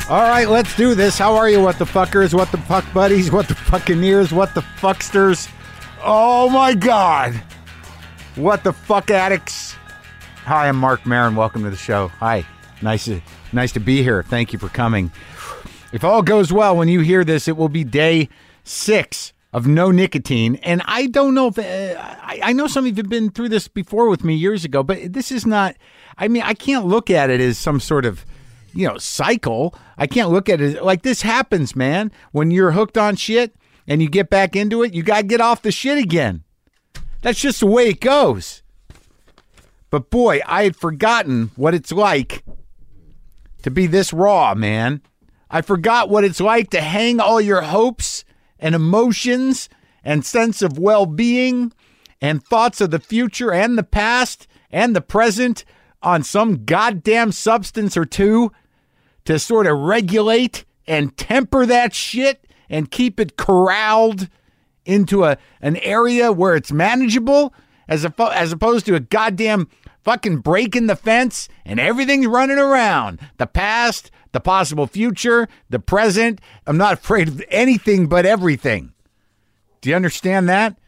All right, let's do this. How are you, what the fuckers, what the fuck buddies, what the fuckineers, what the fucksters? Oh my God. What the fuck addicts? Hi, I'm Mark Maron. Welcome to the show. Hi. Nice to be here. Thank you for coming. If all goes well, when you hear this, it will be day 6 of no nicotine. And I don't know if I know some of you have been through this before with me years ago, but this is not, I mean, I can't look at it as some sort of, cycle. I can't look at it like this happens, man. When you're hooked on shit and you get back into it, you got to get off the shit again. That's just the way it goes. But boy, I had forgotten what it's like to be this raw, man. I forgot what it's like to hang all your hopes and emotions and sense of well-being and thoughts of the future and the past and the present on some goddamn substance or two to sort of regulate and temper that shit and keep it corralled into an area where it's manageable as opposed to a goddamn fucking break in the fence and everything's running around. The past, the possible future, the present. I'm not afraid of anything but everything. Do you understand that?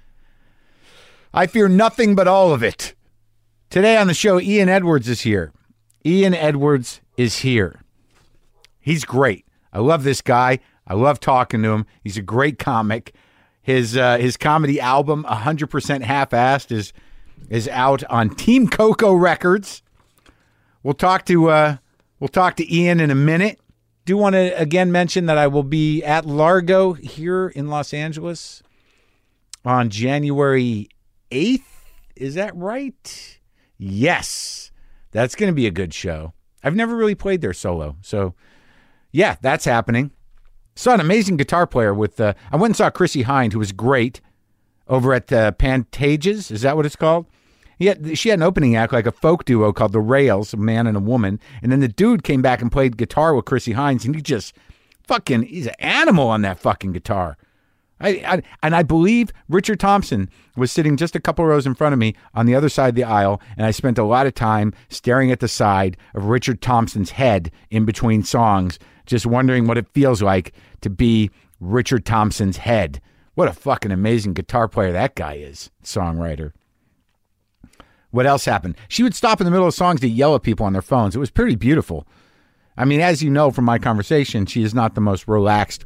I fear nothing but all of it. Today on the show, Ian Edwards is here. Ian Edwards is here. He's great. I love this guy. I love talking to him. He's a great comic. His comedy album, 100% Half-Assed, is out on Team Coco Records. We'll talk to Ian in a minute. Do want to again mention that I will be at Largo here in Los Angeles on January 8th. Is that right? Yes. That's going to be a good show. I've never really played there solo. So, yeah, that's happening. Saw an amazing guitar player with, I went and saw Chrissie Hynde, who was great, over at Pantages. Is that what it's called? She had an opening act, like a folk duo called The Rails, a man and a woman. And then the dude came back and played guitar with Chrissie Hynde, and he's an animal on that fucking guitar. I believe Richard Thompson was sitting just a couple rows in front of me on the other side of the aisle, and I spent a lot of time staring at the side of Richard Thompson's head in between songs, just wondering what it feels like to be Richard Thompson's head. What a fucking amazing guitar player that guy is, songwriter. What else happened? She would stop in the middle of songs to yell at people on their phones. It was pretty beautiful. I mean, as you know from my conversation, she is not the most relaxed,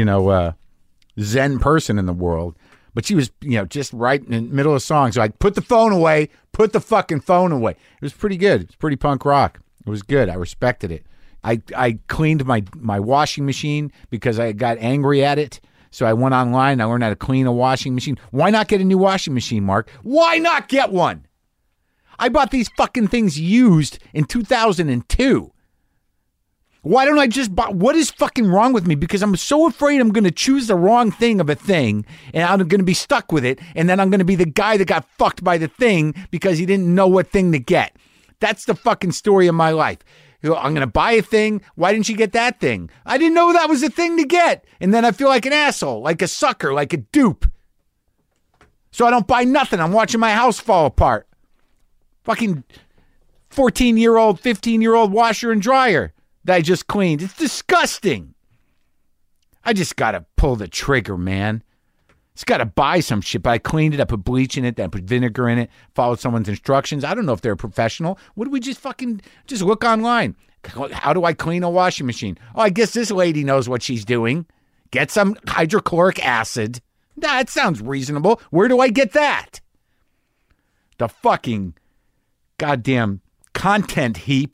Zen person in the world. But she was, just right in the middle of songs. So I put the phone away, put the fucking phone away. It was pretty good. It was pretty punk rock. It was good. I respected it. I cleaned my washing machine because I got angry at it. So I went online. I learned how to clean a washing machine. Why not get a new washing machine, Mark? Why not get one? I bought these fucking things used in 2002. Why don't I just buy? What is fucking wrong with me? Because I'm so afraid I'm going to choose the wrong thing of a thing and I'm going to be stuck with it. And then I'm going to be the guy that got fucked by the thing because he didn't know what thing to get. That's the fucking story of my life. I'm going to buy a thing. Why didn't you get that thing? I didn't know that was a thing to get. And then I feel like an asshole, like a sucker, like a dupe. So I don't buy nothing. I'm watching my house fall apart. Fucking 14-year-old, 15-year-old washer and dryer that I just cleaned. It's disgusting. I just got to pull the trigger, man. Just got to buy some shit. But I cleaned it. I put bleach in it. Then I put vinegar in it. Followed someone's instructions. I don't know if they're a professional. What do we just look online? How do I clean a washing machine? Oh, I guess this lady knows what she's doing. Get some hydrochloric acid. That sounds reasonable. Where do I get that? The fucking goddamn content heap.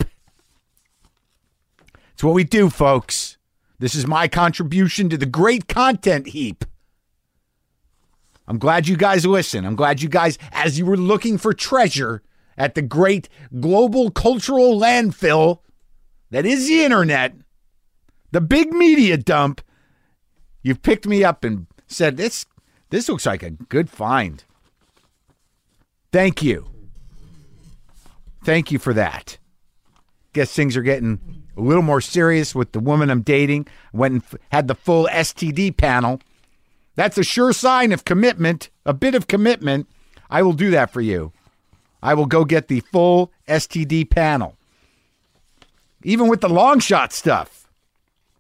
It's what we do, folks. This is my contribution to the great content heap. I'm glad you guys listen. I'm glad you guys, as you were looking for treasure at the great global cultural landfill that is the internet, the big media dump, you've picked me up and said, this looks like a good find. Thank you. Thank you for that. Guess things are getting a little more serious with the woman I'm dating. Went and had the full STD panel. That's a sure sign of commitment, a bit of commitment. I will do that for you. I will go get the full STD panel. Even with the long shot stuff.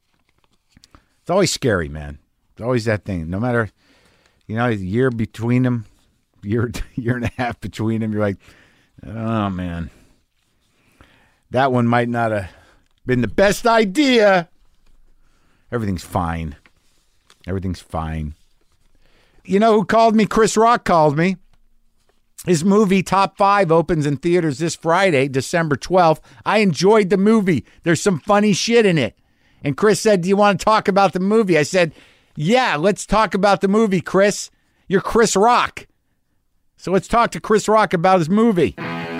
It's always scary, man. It's always that thing. No matter, a year between them, year and a half between them, you're like, oh, man. That one might not have been the best idea. Everything's fine. Everything's fine. You know who called me? Chris Rock called me. His movie Top 5 opens in theaters this Friday, December 12th. I enjoyed the movie. There's some funny shit in it. And Chris said, do you want to talk about the movie? I said, yeah, let's talk about the movie, Chris. You're Chris Rock. So let's talk to Chris Rock about his movie.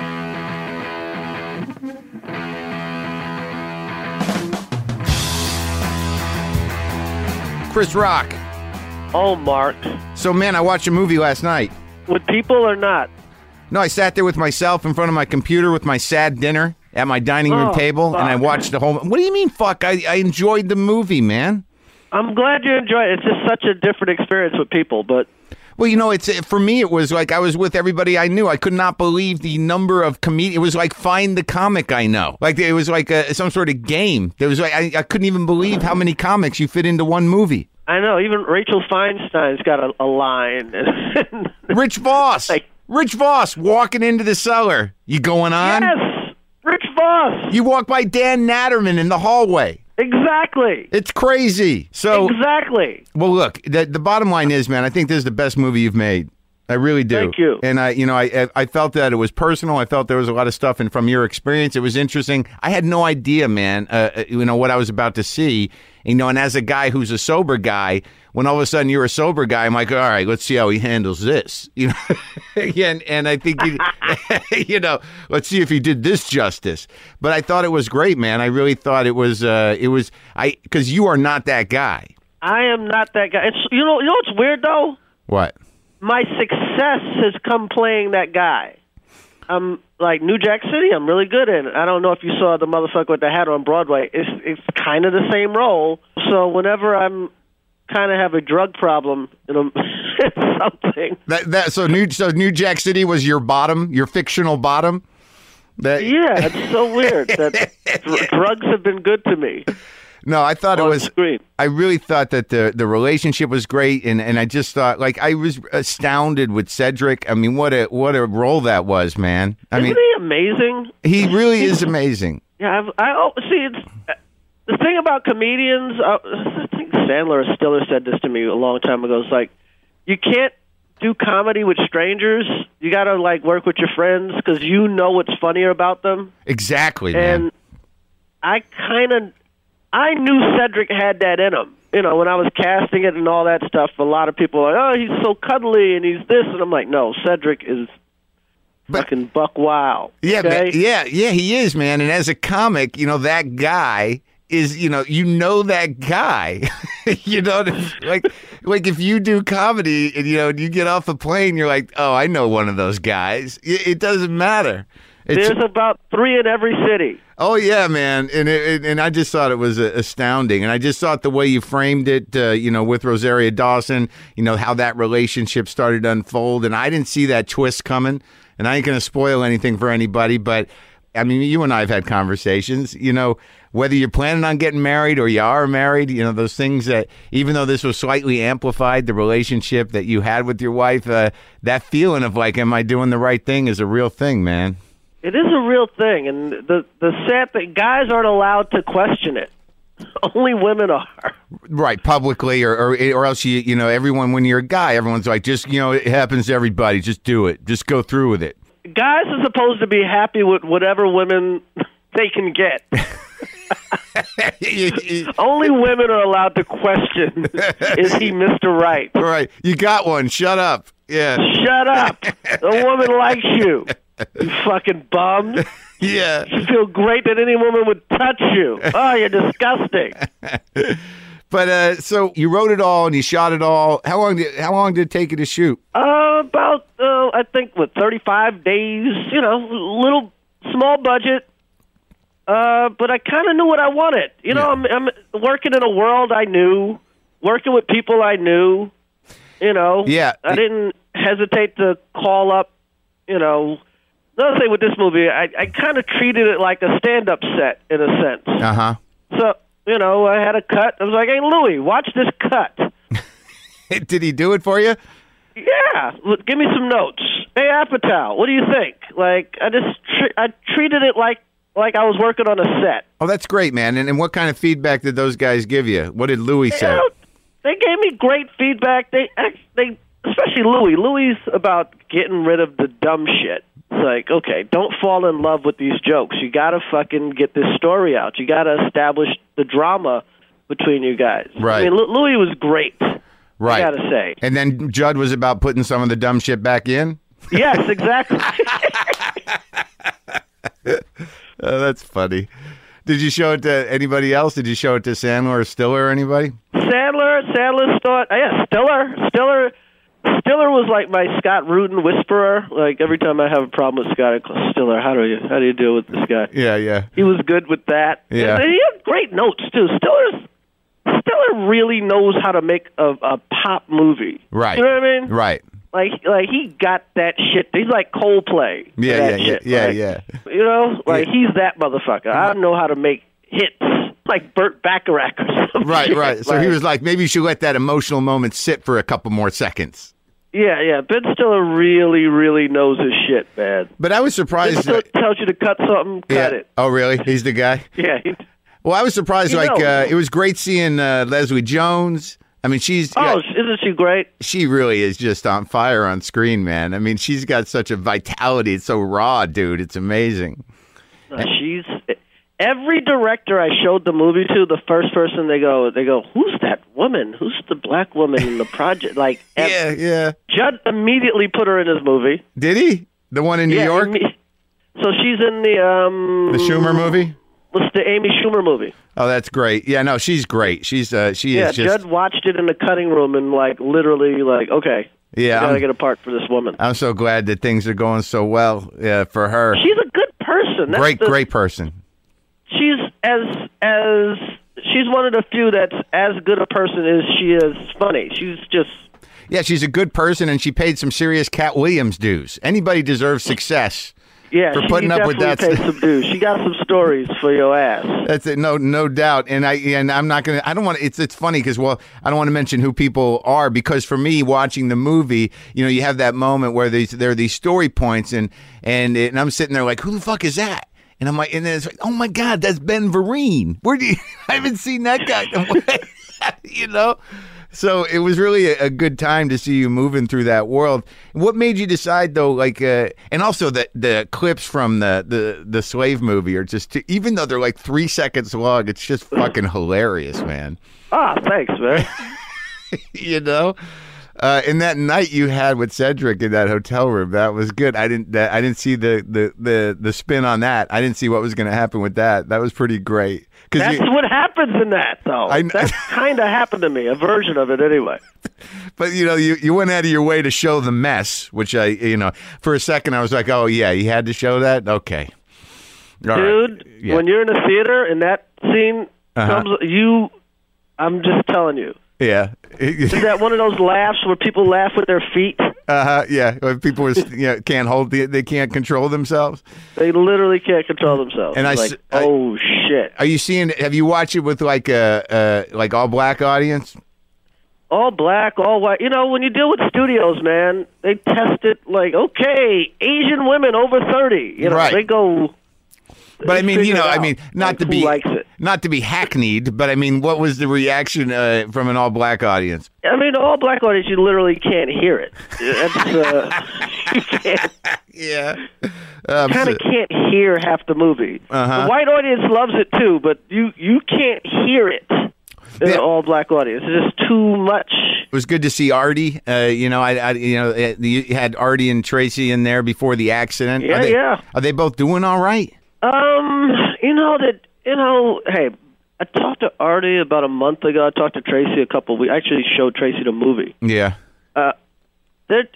Chris Rock. Oh, Mark. So, man, I watched a movie last night. With people or not? No, I sat there with myself in front of my computer with my sad dinner at my dining room table, fuck. and I watched the whole... What do you mean, fuck? I enjoyed the movie, man. I'm glad you enjoyed it. It's just such a different experience with people, but... Well, it's for me, it was like I was with everybody I knew. I could not believe the number of comedians. It was like find the comic I know. Like it was like some sort of game. There was like I couldn't even believe how many comics you fit into one movie. I know. Even Rachel Feinstein's got a line. Rich Voss. Rich Voss walking into the cellar. You going on? Yes, Rich Voss. You walk by Dan Natterman in the hallway. Exactly. It's crazy. So exactly. Well, look, the bottom line is, man, I think this is the best movie you've made. I really do. Thank you. And I felt that it was personal. I felt there was a lot of stuff, and from your experience, it was interesting. I had no idea, man, what I was about to see. And as a guy who's a sober guy, when all of a sudden you're a sober guy, I'm like, all right, let's see how he handles this. And I think, let's see if he did this justice. But I thought it was great, man. I really thought it was because you are not that guy. I am not that guy. It's you know what's weird though? What? My success has come playing that guy. I'm like New Jack City. I'm really good in it. I don't know if you saw the motherfucker with the hat on Broadway. It's kind of the same role. So whenever I'm kind of have a drug problem, it's something. So New Jack City was your bottom, your fictional bottom. Yeah, it's so weird that drugs have been good to me. No, I thought it was. Screen. I really thought that the relationship was great, and I just thought, like, I was astounded with Cedric. I mean, what a role that was, man. Isn't he amazing? He really is amazing. Yeah, I see. It's the thing about comedians. I think Sandler or Stiller said this to me a long time ago. It's like you can't do comedy with strangers. You got to like work with your friends because you know what's funnier about them. Exactly, man. And I knew Cedric had that in him. When I was casting it and all that stuff, a lot of people were like, oh, he's so cuddly and he's this. And I'm like, no, Cedric is fucking buck wild. Yeah, okay? yeah, he is, man. And as a comic, that guy is, that guy. like if you do comedy and, you get off a plane, you're like, oh, I know one of those guys. It doesn't matter. There's about 3 in every city. Oh, yeah, man. And I just thought it was astounding. And I just thought the way you framed it, with Rosario Dawson, how that relationship started to unfold. And I didn't see that twist coming. And I ain't going to spoil anything for anybody. But, I mean, you and I have had conversations, whether you're planning on getting married or you are married, those things that, even though this was slightly amplified, the relationship that you had with your wife, that feeling of like, am I doing the right thing is a real thing, man. It is a real thing, and the sad thing, guys aren't allowed to question it. Only women are. Right, publicly, or else everyone, when you're a guy, everyone's like, just, it happens to everybody, just do it. Just go through with it. Guys are supposed to be happy with whatever women they can get. Only women are allowed to question, is he Mr. Right? Right, you got one, shut up. Yeah. Shut up. The woman likes you. You fucking bum. Yeah. You feel great that any woman would touch you. Oh, you're disgusting. But so you wrote it all and you shot it all. How long did it take you to shoot? About I think 35 days. Little small budget. But I kind of knew what I wanted. I'm working in a world I knew, working with people I knew. Yeah. I didn't hesitate to call up. Another thing with this movie, I kind of treated it like a stand-up set in a sense. Uh-huh. So I had a cut. I was like, hey, Louis, watch this cut. Did he do it for you? Yeah, give me some notes. Hey, Apatow, what do you think? Like, I treated it like I was working on a set. Oh, that's great, man. And what kind of feedback did those guys give you? What did Louis say? They gave me great feedback. They especially Louis. Louis about getting rid of the dumb shit. It's like, okay, don't fall in love with these jokes. You got to fucking get this story out. You got to establish the drama between you guys. Right. I mean, Louis was great. Right. I got to say. And then Judd was about putting some of the dumb shit back in? Yes, exactly. Oh, that's funny. Did you show it to anybody else? Did you show it to Sandler or Stiller or anybody? Sandler thought, yeah, Stiller was like my Scott Rudin whisperer. Like every time I have a problem with Scott, I call Stiller. How do you deal with this guy? Yeah. He was good with that. Yeah. And he had great notes too. Stiller really knows how to make a pop movie. Right. You know what I mean? Right. Like he got that shit. He's like Coldplay. Yeah. You know, like he's that motherfucker. I don't know how to make hits like Burt Bacharach or something. Right. So he was like, maybe you should let that emotional moment sit for a couple more seconds. Yeah. Ben Stiller really, really knows his shit, man. But I was surprised. Ben Stiller tells you to cut something, cut it. Oh, really? He's the guy? Yeah. Well, I was surprised. It was great seeing Leslie Jones. I mean, isn't she great? She really is just on fire on screen, man. I mean, she's got such a vitality. It's so raw, dude. It's amazing. Every director I showed the movie to, the first person they go, who's that woman? Who's the black woman in the project? Like, yeah. Judd immediately put her in his movie. Did he? The one in New York? So she's in the Schumer movie? What's the Amy Schumer movie? Oh, that's great. Yeah, no, she's great. She is just... Judd watched it in the cutting room and literally okay. Yeah, I gotta get a part for this woman. I'm so glad that things are going so well for her. She's a good person. Great person. She's she's one of the few that's as good a person as she is funny. She's just... Yeah, she's a good person, and she paid some serious Cat Williams dues. Anybody deserves success. Yeah, for putting up with that. Paid some dues. She got some stories for your ass. That's it, no doubt. And I'm not gonna. I don't want. It's funny because I don't want to mention who people are because for me watching the movie, you have that moment where there are these story points and I'm sitting there like, who the fuck is that? And I'm like, and then it's like, oh my God, that's Ben Vereen. I haven't seen that guy. So it was really a good time to see you moving through that world. What made you decide, though, and also the clips from the Slave movie are just, even though they're like 3 seconds long, it's just fucking hilarious, man. Ah, thanks, man. And that night you had with Cedric in that hotel room, that was good. I didn't see the spin on that. I didn't see what was going to happen with that. That was pretty great. That's what happens in that, though. That kind of happened to me, a version of it anyway. But, you went out of your way to show the mess, which for a second I was like, oh, yeah, you had to show that? Okay. All Dude, right. Yeah. When you're in a theater and that scene comes, I'm just telling you. Yeah. Is that one of those laughs where people laugh with their feet? Yeah. When people can't they can't control themselves. They literally can't control themselves. And oh shit. Have you watched it with like a all black audience? All black, all white. When you deal with studios, man, they test it okay, Asian women over 30. Right. They go. But I mean, not to be hackneyed, but I mean, what was the reaction from an all-black audience? I mean, the all-black audience, you literally can't hear it. You can't. Yeah. Kind of can't hear half the movie. The white audience loves it too, but you can't hear it in an all-black audience. It's just too much. It was good to see Artie. You had Artie and Tracy in there before the accident. Yeah. Are they both doing all right? Hey, I talked to Artie about a month ago. I talked to Tracy a couple of weeks. I actually showed Tracy the movie. Yeah. It's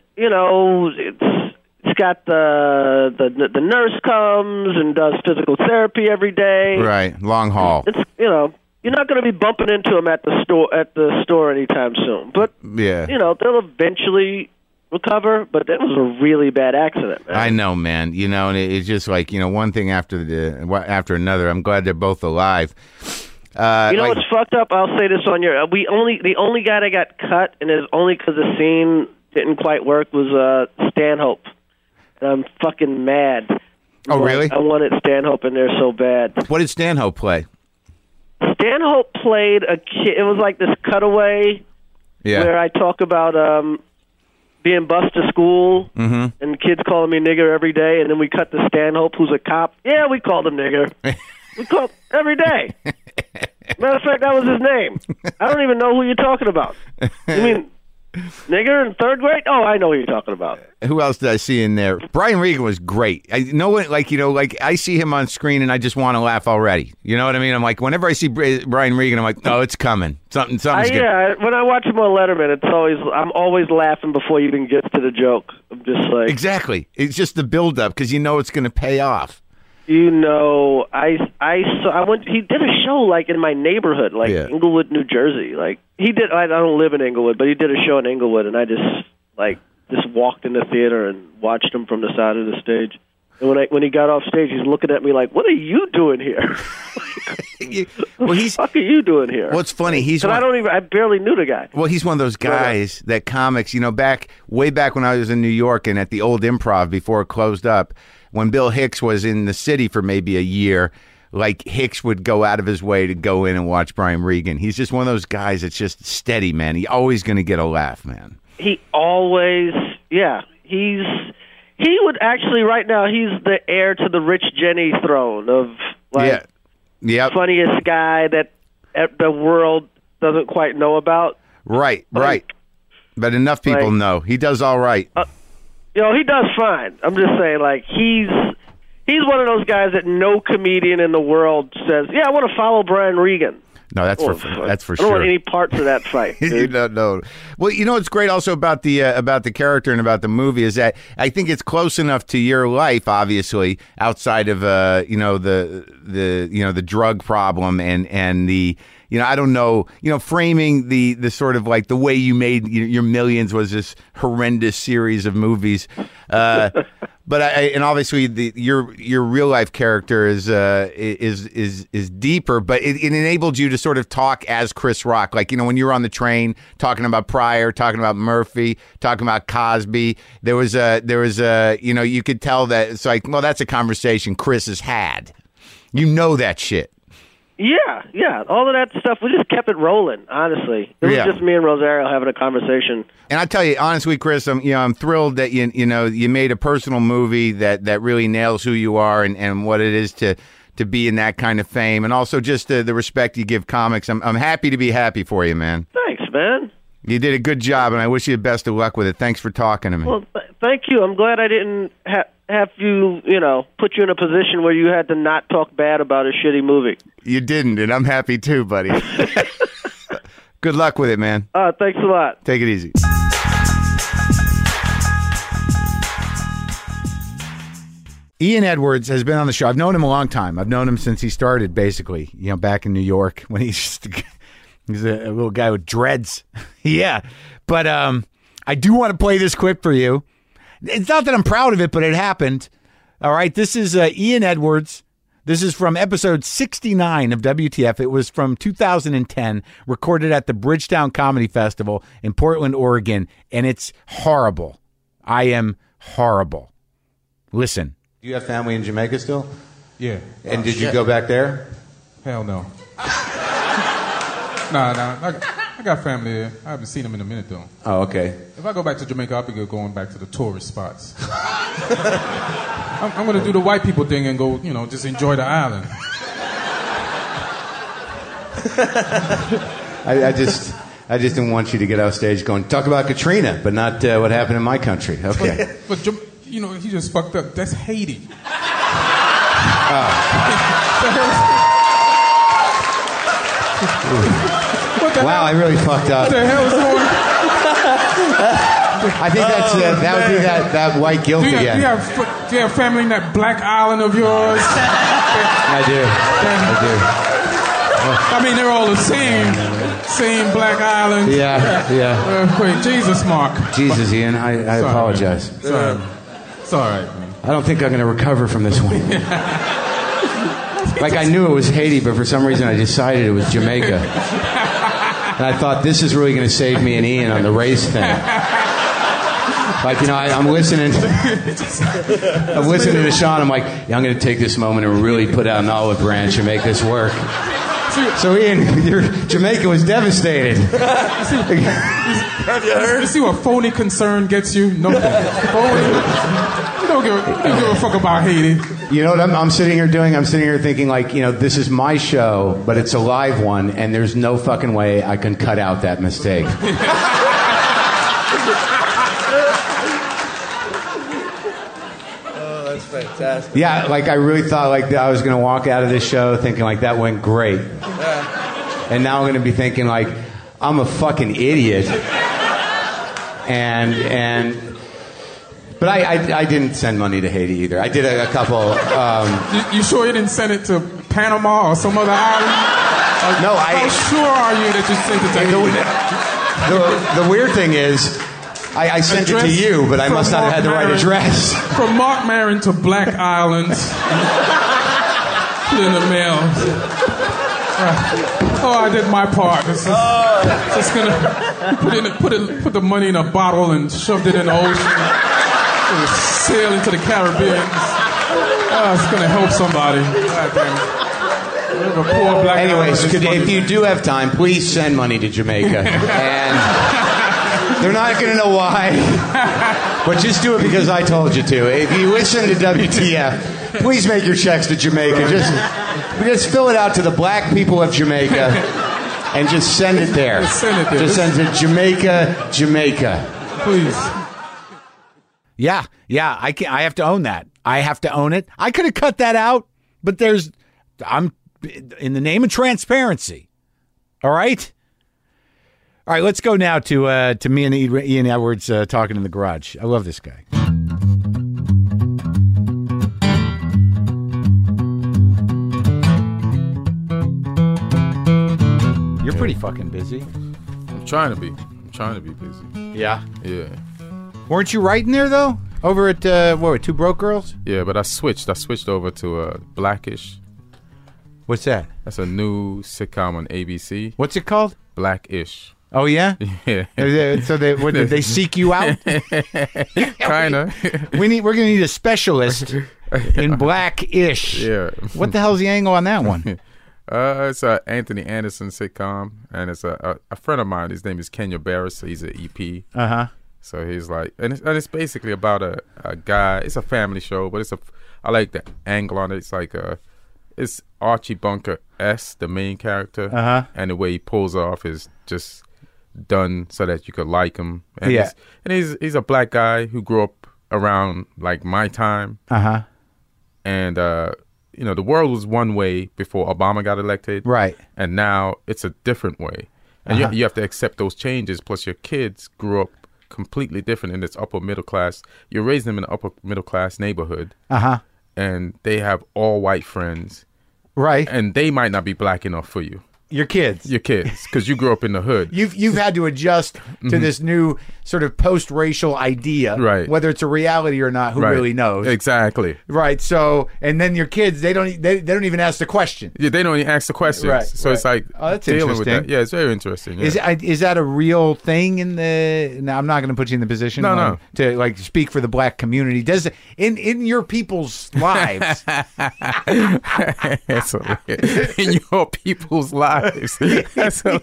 got the nurse comes and does physical therapy every day. Right. Long haul. It's you're not going to be bumping into them at the store anytime soon. But yeah. They'll eventually recover, but that was a really bad accident, man. I know, man. And it's just like, one thing after another. I'm glad they're both alive. You know what's fucked up? I'll say this on your. The only guy that got cut, and it's only because the scene didn't quite work, was Stanhope. And I'm fucking mad. Oh, really? I wanted Stanhope in there so bad. What did Stanhope play? Stanhope played a kid. It was like this cutaway where I talk about being bused to school and kids calling me nigger every day, and then we cut to Stanhope, who's a cop. Yeah, we called him nigger. We called every day. Matter of fact, that was his name. I don't even know who you're talking about. You mean nigger in third grade? Oh, I know who you're talking about. Who else did I see in there? Brian Regan was great. I see him on screen and I just want to laugh already. You know what I mean? I'm like, whenever I see Brian Regan, I'm like, oh, it's coming. Something's good. Yeah, when I watch him on Letterman, I'm always laughing before he even gets to the joke. I'm just like, exactly. It's just the build up because you know it's going to pay off. You know, he did a show like in my neighborhood, like Englewood, New Jersey. Like he did. I don't live in Englewood, but he did a show in Englewood, and I just walked in the theater and watched him from the side of the stage. And when he got off stage, he's looking at me like, "What are you doing here? What the fuck are you doing here?" Well, it's funny. I barely knew the guy. Well, he's one of those guys that comics. You know, way back when I was in New York and at the old Improv before it closed up. When Bill Hicks was in the city for maybe a year, like Hicks would go out of his way to go in and watch Brian Regan. He's just one of those guys that's just steady, man. He's always going to get a laugh, man. He always, he would actually, right now, he's the heir to the Rich Jenny throne of, funniest guy that the world doesn't quite know about. Right. But enough people know. He does all right. He does fine. I'm just saying, like, he's one of those guys that no comedian in the world says, yeah, I want to follow Brian Regan. No, that's for sure. I don't want any parts of that fight. You don't know. Well, you know what's great also about the character and about the movie is that I think it's close enough to your life, obviously, outside of the drug problem and the. I don't know, framing the sort of like the way you made your Millions was this horrendous series of movies. But and obviously your real life character is deeper, but it enabled you to sort of talk as Chris Rock. Like, when you were on the train talking about Pryor, talking about Murphy, talking about Cosby, there was you could tell that it's like, well, that's a conversation Chris has had. You know that shit. Yeah, all of that stuff, we just kept it rolling, honestly. It was just me and Rosario having a conversation. And I tell you, honestly, Chris, I'm thrilled that you made a personal movie that really nails who you are and what it is to be in that kind of fame, and also just the respect you give comics. I'm happy to be happy for you, man. Thanks, man. You did a good job, and I wish you the best of luck with it. Thanks for talking to me. Well, thank you. I'm glad I didn't have you, put you in a position where you had to not talk bad about a shitty movie. You didn't, and I'm happy too, buddy. Good luck with it, man. Thanks a lot. Take it easy. Ian Edwards has been on the show. I've known him a long time. I've known him since he started, basically, back in New York when he's a little guy with dreads. Yeah. But I do want to play this clip for you. It's not that I'm proud of it, but it happened. All right. This is Ian Edwards. This is from episode 69 of WTF. It was from 2010, recorded at the Bridgetown Comedy Festival in Portland, Oregon, and it's horrible. I am horrible. Listen. Do you have family in Jamaica still? Yeah. And did you go back there? Hell no. Nah. I got family there. I haven't seen them in a minute, though. Oh, okay. If I go back to Jamaica, I'll be going back to the tourist spots. I'm going to do the white people thing and go, just enjoy the island. I just didn't want you to get off stage going, talk about Katrina, but not what happened in my country. Okay. But he just fucked up. That's Haiti. Wow, I really fucked up. What the hell is going on? I think that would be that white guilt again. Do you have family in that black island of yours? I do. I mean, they're all the same black island. Yeah. Wait, Jesus, Mark. Jesus, Ian, I apologize. Sorry. It's all right, man. I don't think I'm going to recover from this one. Like I knew it was Haiti, but for some reason I decided it was Jamaica. And I thought, this is really going to save me and Ian on the race thing. Like, I'm listening. I'm listening to Sean. I'm like, yeah, I'm going to take this moment and really put out an olive branch and make this work. So Ian, Jamaica was devastated. Have you heard? You see what phony concern gets you? Nothing. Phony. You don't give a fuck about Haiti. You know what I'm sitting here doing? I'm sitting here thinking like, this is my show, but it's a live one, and there's no fucking way I can cut out that mistake. Fantastic. Yeah, like I really thought like I was going to walk out of this show thinking like that went great. And now I'm going to be thinking like I'm a fucking idiot. But I didn't send money to Haiti either. I did a couple. You sure you didn't send it to Panama or some other island? No, How sure are you that you sent it to Haiti? The weird thing is, I sent it to you, but I must not have had the right address. From Mark Maron to Black Island. Put in the mail. Oh, I did my part. Just gonna put the money in a bottle and shoved it in the ocean. Sail into the Caribbean. Oh, it's gonna help somebody. God damn it. Poor black Anyways, if you do have time, please send money to Jamaica. And they're not going to know why, but just do it because I told you to. If you listen to WTF, please make your checks to Jamaica. Just fill it out to the black people of Jamaica and just send it there. Just send it there. Just send it to Jamaica. Please. Yeah, I have to own that. I have to own it. I could have cut that out, but I'm in the name of transparency. All right? All right, let's go now to me and Ian Edwards talking in the garage. I love this guy. You're pretty fucking busy. I'm trying to be busy. Yeah? Yeah. Weren't you writing there, though? Over at, Two Broke Girls? Yeah, but I switched over to Blackish. What's that? That's a new sitcom on ABC. What's it called? Blackish. Oh, yeah? Yeah. So did they seek you out? Kinda. We're gonna need a specialist in Blackish. Yeah. What the hell's the angle on that one? It's a Anthony Anderson sitcom, and it's a friend of mine. His name is Kenya Barris. He's an EP. So he's like, and it's basically about a guy. It's a family show, but I like the angle on it. It's like it's Archie Bunker the main character, and the way he pulls off is just done so that you could like him. And he's a black guy who grew up around like my time. And the world was one way before Obama got elected, right? And now it's a different way, and you have to accept those changes. Plus, your kids grew up completely different in this upper middle class. You raise them in an upper middle class neighborhood, and they have all white friends, right? And they might not be black enough for you. Your kids, because you grew up in the hood. You've had to adjust to this new sort of post-racial idea, right? Whether it's a reality or not, who really knows? Exactly. Right. So, and then your kids, they don't even ask the question. Yeah, they don't even ask the questions. Right. So it's like, oh, that's dealing interesting. with that. Yeah, it's very interesting. Yeah. Is that a real thing in the? Now, I'm not going to put you in the position to like speak for the black community. Does it, in your people's lives? In your people's lives. That's How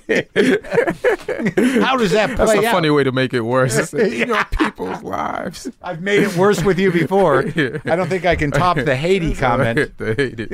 does that play That's a out? funny way to make it worse. In your people's lives. I've made it worse with you before. I don't think I can top the Haiti comment. The Haiti.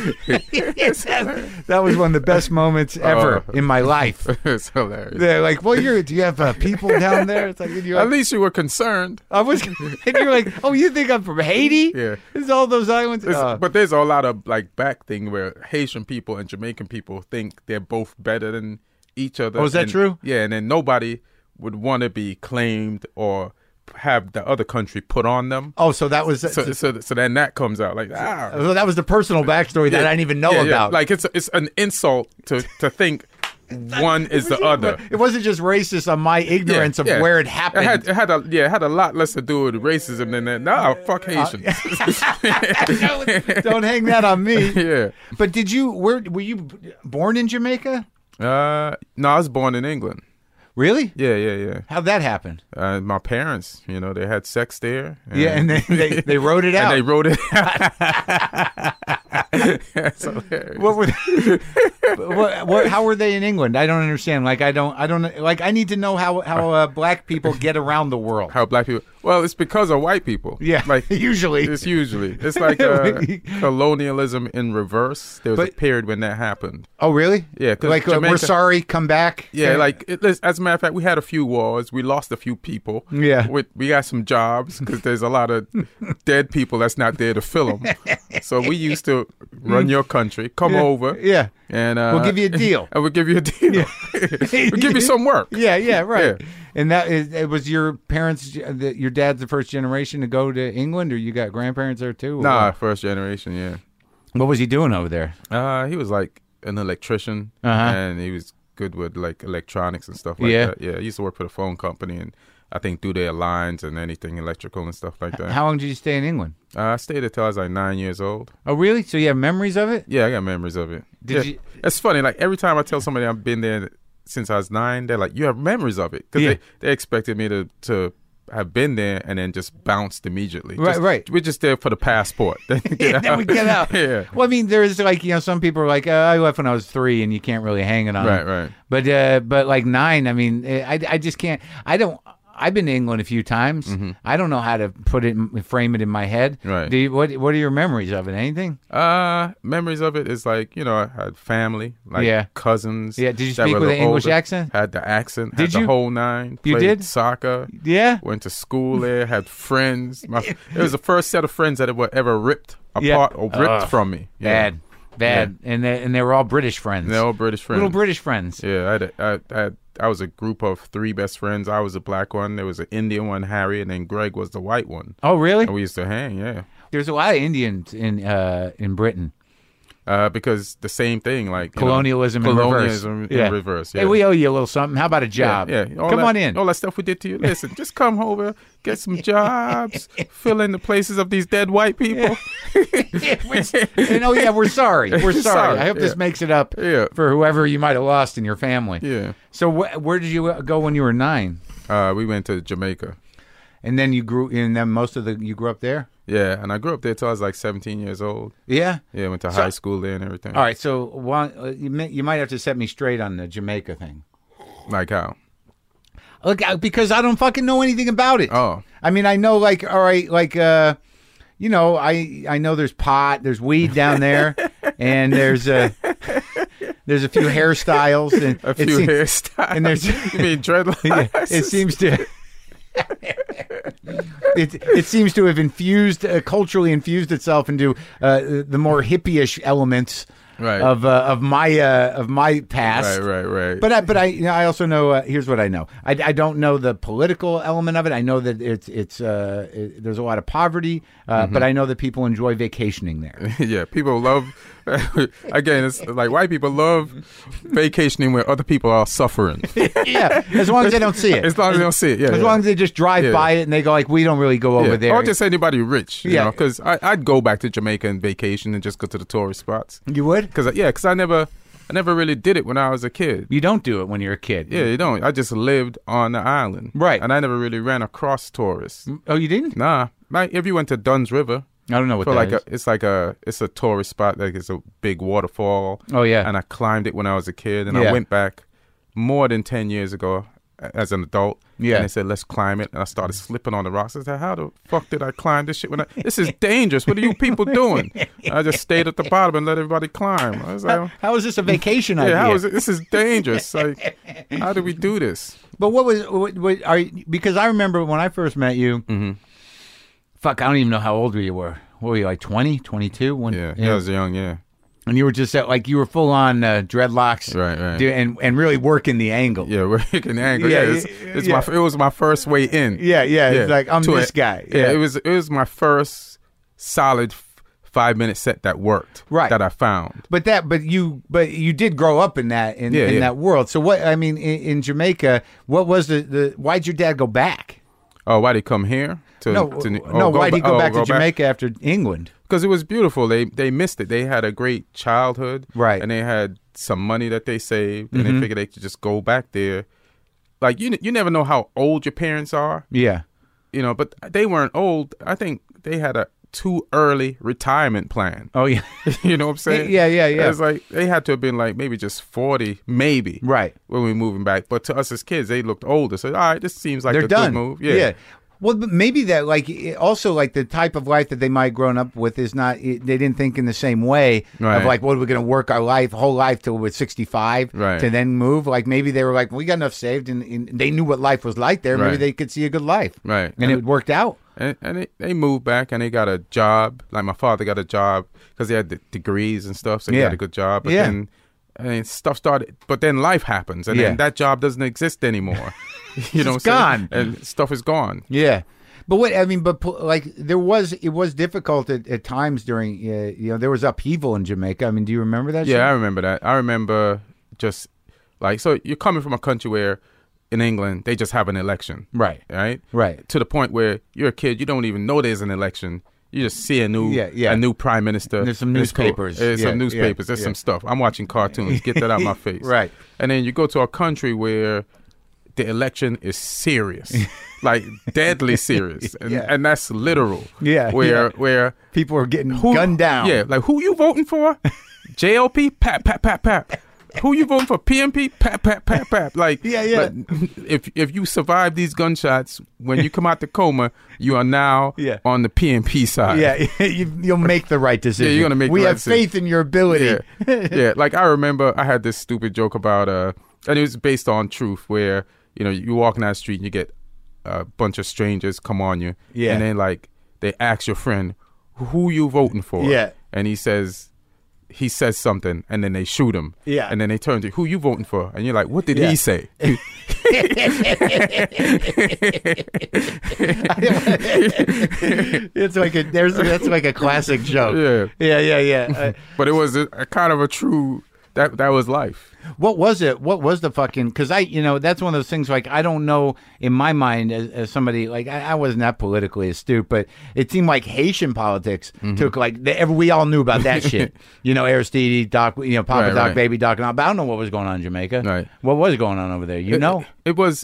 That was one of the best moments ever in my life. It's hilarious. They're like, well, do you have people down there? It's like, at least you were concerned. I was, and you're like, oh, you think I'm from Haiti? Yeah. It's all those islands. But there's a lot of like back thing where Haitian people and Jamaican people think they're both better than each other. Oh, is that true? Yeah, and then nobody would want to be claimed or have the other country put on them. Oh, so that was so then that comes out like So that was the personal backstory that I didn't even know about. Like it's an insult to think one is the other. It wasn't just racist on my ignorance of where it happened. It had a lot less to do with racism than that. No, fuck Haitians. Don't hang that on me. Yeah. But were you born in Jamaica? No, I was born in England. Really? Yeah. How'd that happen? My parents, they had sex there. And they wrote it out. And they wrote it out. That's hilarious. How were they in England? I don't understand. Like I don't like I need to know how black people get around the world. How black people? Well, it's because of white people. Yeah, like usually it's like colonialism in reverse. There was a period when that happened. Oh, really? Yeah, like we're sorry, come back. Yeah, like as a matter of fact, we had a few wars. We lost a few people. Yeah, we got some jobs because there's a lot of dead people that's not there to fill them. So we used to run your country, come over. Yeah. And we'll give you a deal. And we'll give you a deal. Yeah. We'll give you some work. Yeah, right. Yeah. And it was your parents, your dad's the first generation to go to England, or you got grandparents there too? Nah, first generation, yeah. What was he doing over there? He was like an electrician, and he was good with like electronics and stuff like that. Yeah, he used to work for the phone company and I think do their lines and anything electrical and stuff like that. How long did you stay in England? I stayed until I was like 9 years old. Oh, really? So you have memories of it? Yeah, I got memories of it. It's funny. Like every time I tell somebody I've been there since I was 9, they're like, "You have memories of it," because they expected me to have been there and then just bounced immediately. Right. We're just there for the passport. Then we get out. Yeah. Well, I mean, there's like some people are like, I left when I was 3, and you can't really hang it on. Right. But like 9, I mean, I just can't. I've been to England a few times. Mm-hmm. I don't know how to frame it in my head. Right. What are your memories of it? Anything? Memories of it is like, I had family, like cousins. Yeah. Did you speak with an English accent? Had the accent. Did had you? The whole 9. You played did? Soccer. Yeah. Went to school there. Had friends. It was the first set of friends that were ever ripped apart or ripped from me. Bad. Yeah. And they were all British friends. They're all British friends. Little British friends. Yeah, I was a group of 3 best friends. I was the black one. There was an Indian one, Harry, and then Greg was the white one. Oh, really? And we used to hang. Yeah. There's a lot of Indians in Britain. Because the same thing, like colonialism in reverse. Yeah. Hey, we owe you a little something. How about a job? Yeah. Come on in. All that stuff we did to you. Listen, just come over, get some jobs, fill in the places of these dead white people. We're sorry. We're sorry. I hope this makes it up for whoever you might have lost in your family. Yeah. So where did you go when you were 9? We went to Jamaica. And then you grew up there? Yeah, and I grew up there till I was like 17 years old. Yeah? Yeah, went to high school there and everything. All right, so you might have to set me straight on the Jamaica thing. Like how? Look, because I don't fucking know anything about it. Oh. I mean, I know, like, all right, like, I know there's pot, there's weed down there, and there's a few hairstyles. And hairstyles. And there's... You mean dreadlocks? It seems to... It seems to have culturally infused itself into the more hippie-ish elements of my past. Right. But I also know. Here's what I know. I don't know the political element of it. I know that there's a lot of poverty, but I know that people enjoy vacationing there. Yeah, people love. Again, it's like white people love vacationing where other people are suffering. Yeah, as long as they don't see it. As long as they don't see it. Yeah. As long as they just drive by it and they go like, we don't really go over there. Or just anybody rich. You know, because I'd go back to Jamaica and vacation and just go to the tourist spots. You would? Because I never really did it when I was a kid. You don't do it when you're a kid. Yeah, you don't. I just lived on the island. Right. And I never really ran across tourists. Oh, you didn't? Nah. If you went to Dunn's River. I don't know what that is. It's a tourist spot. Like it's a big waterfall. Oh, yeah. And I climbed it when I was a kid. And I went back more than 10 years ago as an adult. Yeah. And they said, let's climb it. And I started slipping on the rocks. I said, how the fuck did I climb this shit? This is dangerous. What are you people doing? I just stayed at the bottom and let everybody climb. I was like, how is this a vacation idea? Yeah, this is dangerous. Like, how do we do this? But because I remember when I first met you, fuck, I don't even know how old you were. What were you, like 20, 22? Yeah, I was young, yeah. And you were just you were full on dreadlocks, right, and really working the angle. Yeah, working the angle. Yeah, it was my first way in. Yeah. It's like I'm this guy. Yeah, it was my first solid 5-minute set that worked, Right. that I found. But you did grow up in that in that world. So what I mean in Jamaica, what was the why'd your dad go back? Oh, why'd he come here? Why'd he go back to Jamaica after England? Because it was beautiful. They missed it. They had a great childhood, right? And they had some money that they saved, and they figured they could just go back there. Like you never know how old your parents are. Yeah, but they weren't old. I think they had a too early retirement plan. Oh yeah, you know what I'm saying? Yeah. It's like they had to have been like maybe just 40, maybe. Right. When we were moving back, but to us as kids, they looked older. So all right, this seems like they're a done. good move. Yeah. Well, but maybe that also the type of life that they might have grown up with is not. They didn't think in the same way of like, what are we going to work our whole life till we're 65 to then move? Like maybe they were like, we got enough saved, and they knew what life was like there. Maybe they could see a good life, right? And it worked out. And they moved back and they got a job. Like my father got a job because he had the degrees and stuff, so he got a good job. But then stuff started. But then life happens, and then that job doesn't exist anymore. You know, it's gone, and stuff is gone. Yeah. But what I mean, like it was difficult at times during there was upheaval in Jamaica. I mean, do you remember that? Yeah, shit? I remember that. I remember just like so you're coming from a country where in England they just have an election, right, to the point where you're a kid, you don't even know there's an election. You just see a new prime minister. And there's some newspapers. There's some newspapers. There's some stuff. I'm watching cartoons. Get that out of my face. Right. And then you go to a country where the election is serious, like deadly serious, and that's literal. Yeah. Where people are getting gunned down. Yeah. Like who you voting for? JLP? Pat, pat, pat, pat. Who you voting for? PMP? Pat, pat, pat, pat. Like, like, if you survive these gunshots, when you come out the coma, you are now on the PMP side. Yeah, you'll make the right decision. Yeah, you're gonna make. We the right have faith in your ability. Yeah. Like I remember, I had this stupid joke about and it was based on truth, where you walking down the street and you get a bunch of strangers come on you, and then like they ask your friend, "Who you voting for?" Yeah, and he says something, and then they shoot him. Yeah. And then they turn to you, who you voting for? And you're like, what did he say? It's like that's like a classic joke. Yeah. But it was a kind of a true. That was life. What was it? What was the fucking? Because that's one of those things. Like I don't know in my mind as somebody like I wasn't that politically astute, but it seemed like Haitian politics took like we all knew about that shit. Aristide, Doc, Papa Doc, Baby Doc, and all. But I don't know what was going on in Jamaica. Right. What was going on over there? It was.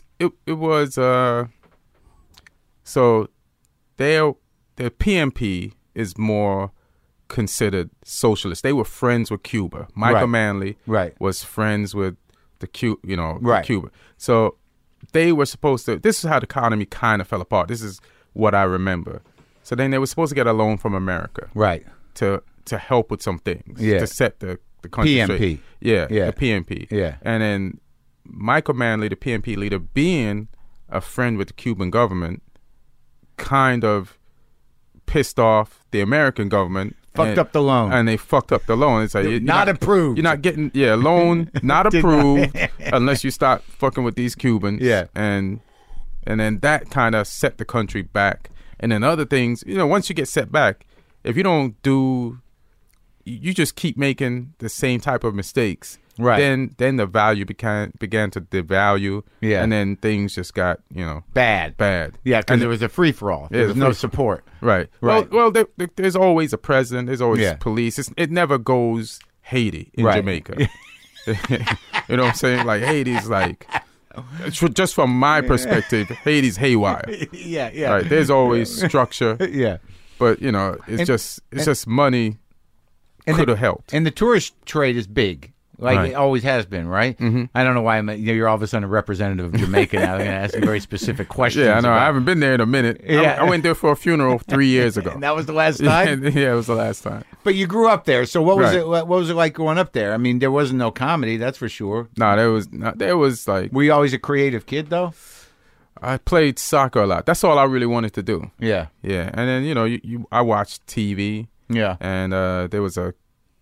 So, the PMP is more considered socialist. They were friends with Cuba. Michael Manley was friends with Cuba. So they were supposed to. This is how the economy kind of fell apart. This is what I remember. So then they were supposed to get a loan from America, to help with some things, to set the country PMP. straight. The PMP. Yeah, and then Michael Manley, the PMP leader, being a friend with the Cuban government, kind of pissed off the American government. Fucked up the loan. And they fucked up the loan. It's like you're not approved. You're not getting loan not approved unless you start fucking with these Cubans. Yeah. And then that kind of set the country back. And then other things, once you get set back, if you don't you just keep making the same type of mistakes. Right. Then the value began to devalue. Yeah. And then things just got, bad. Yeah, because there was a free for all. There was no support. Right. Well, there's always a president. There's always police. It never goes Haiti in Jamaica. You know what I'm saying? Like Haiti's like, just from my perspective, Haiti's haywire. Yeah. Right. There's always structure. Yeah. But it's just money could have helped. And the tourist trade is big. Like it always has been, right? Mm-hmm. I don't know why you're all of a sudden a representative of Jamaica now. I'm going to ask you very specific questions. Yeah, I know. I haven't been there in a minute. Yeah. I went there for a funeral 3 years ago. And that was the last time? Yeah, it was the last time. But you grew up there. So what was it? What was it like growing up there? I mean, there wasn't no comedy, that's for sure. No, there was like. Were you always a creative kid, though? I played soccer a lot. That's all I really wanted to do. Yeah. Yeah. And then, I watched TV. Yeah. And there was a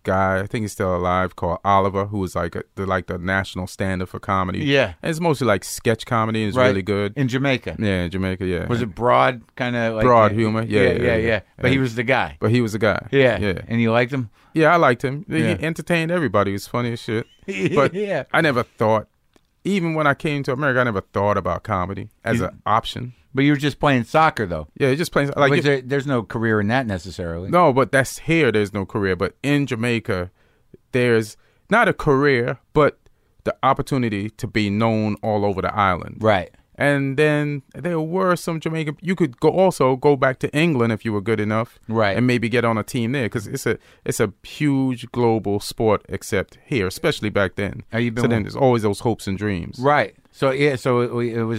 guy, I think he's still alive, called Oliver, who was like the national standard for comedy. Yeah. And it's mostly like sketch comedy. It's Right. really good. In Jamaica. Yeah, in Jamaica, yeah. Was it broad, kind of like Broad humor? Yeah. But he was the guy. But he was a guy. Yeah. Yeah. And you liked him? Yeah, I liked him. He Yeah. entertained everybody. He was funny as shit. But Yeah. I never thought, even when I came to America, I never thought about comedy as an option. But you were just playing soccer, though. Yeah, just playing like There's no career in that necessarily. no, but that's here. There's no career, but in Jamaica, there's not a career, but the opportunity to be known all over the island. Right. And then there were some Jamaican. You could go back to England if you were good enough, Right. And maybe get on a team there because it's a huge global sport. Except here, especially back then. Have you been so then there's always those hopes and dreams. Right. So yeah. So it was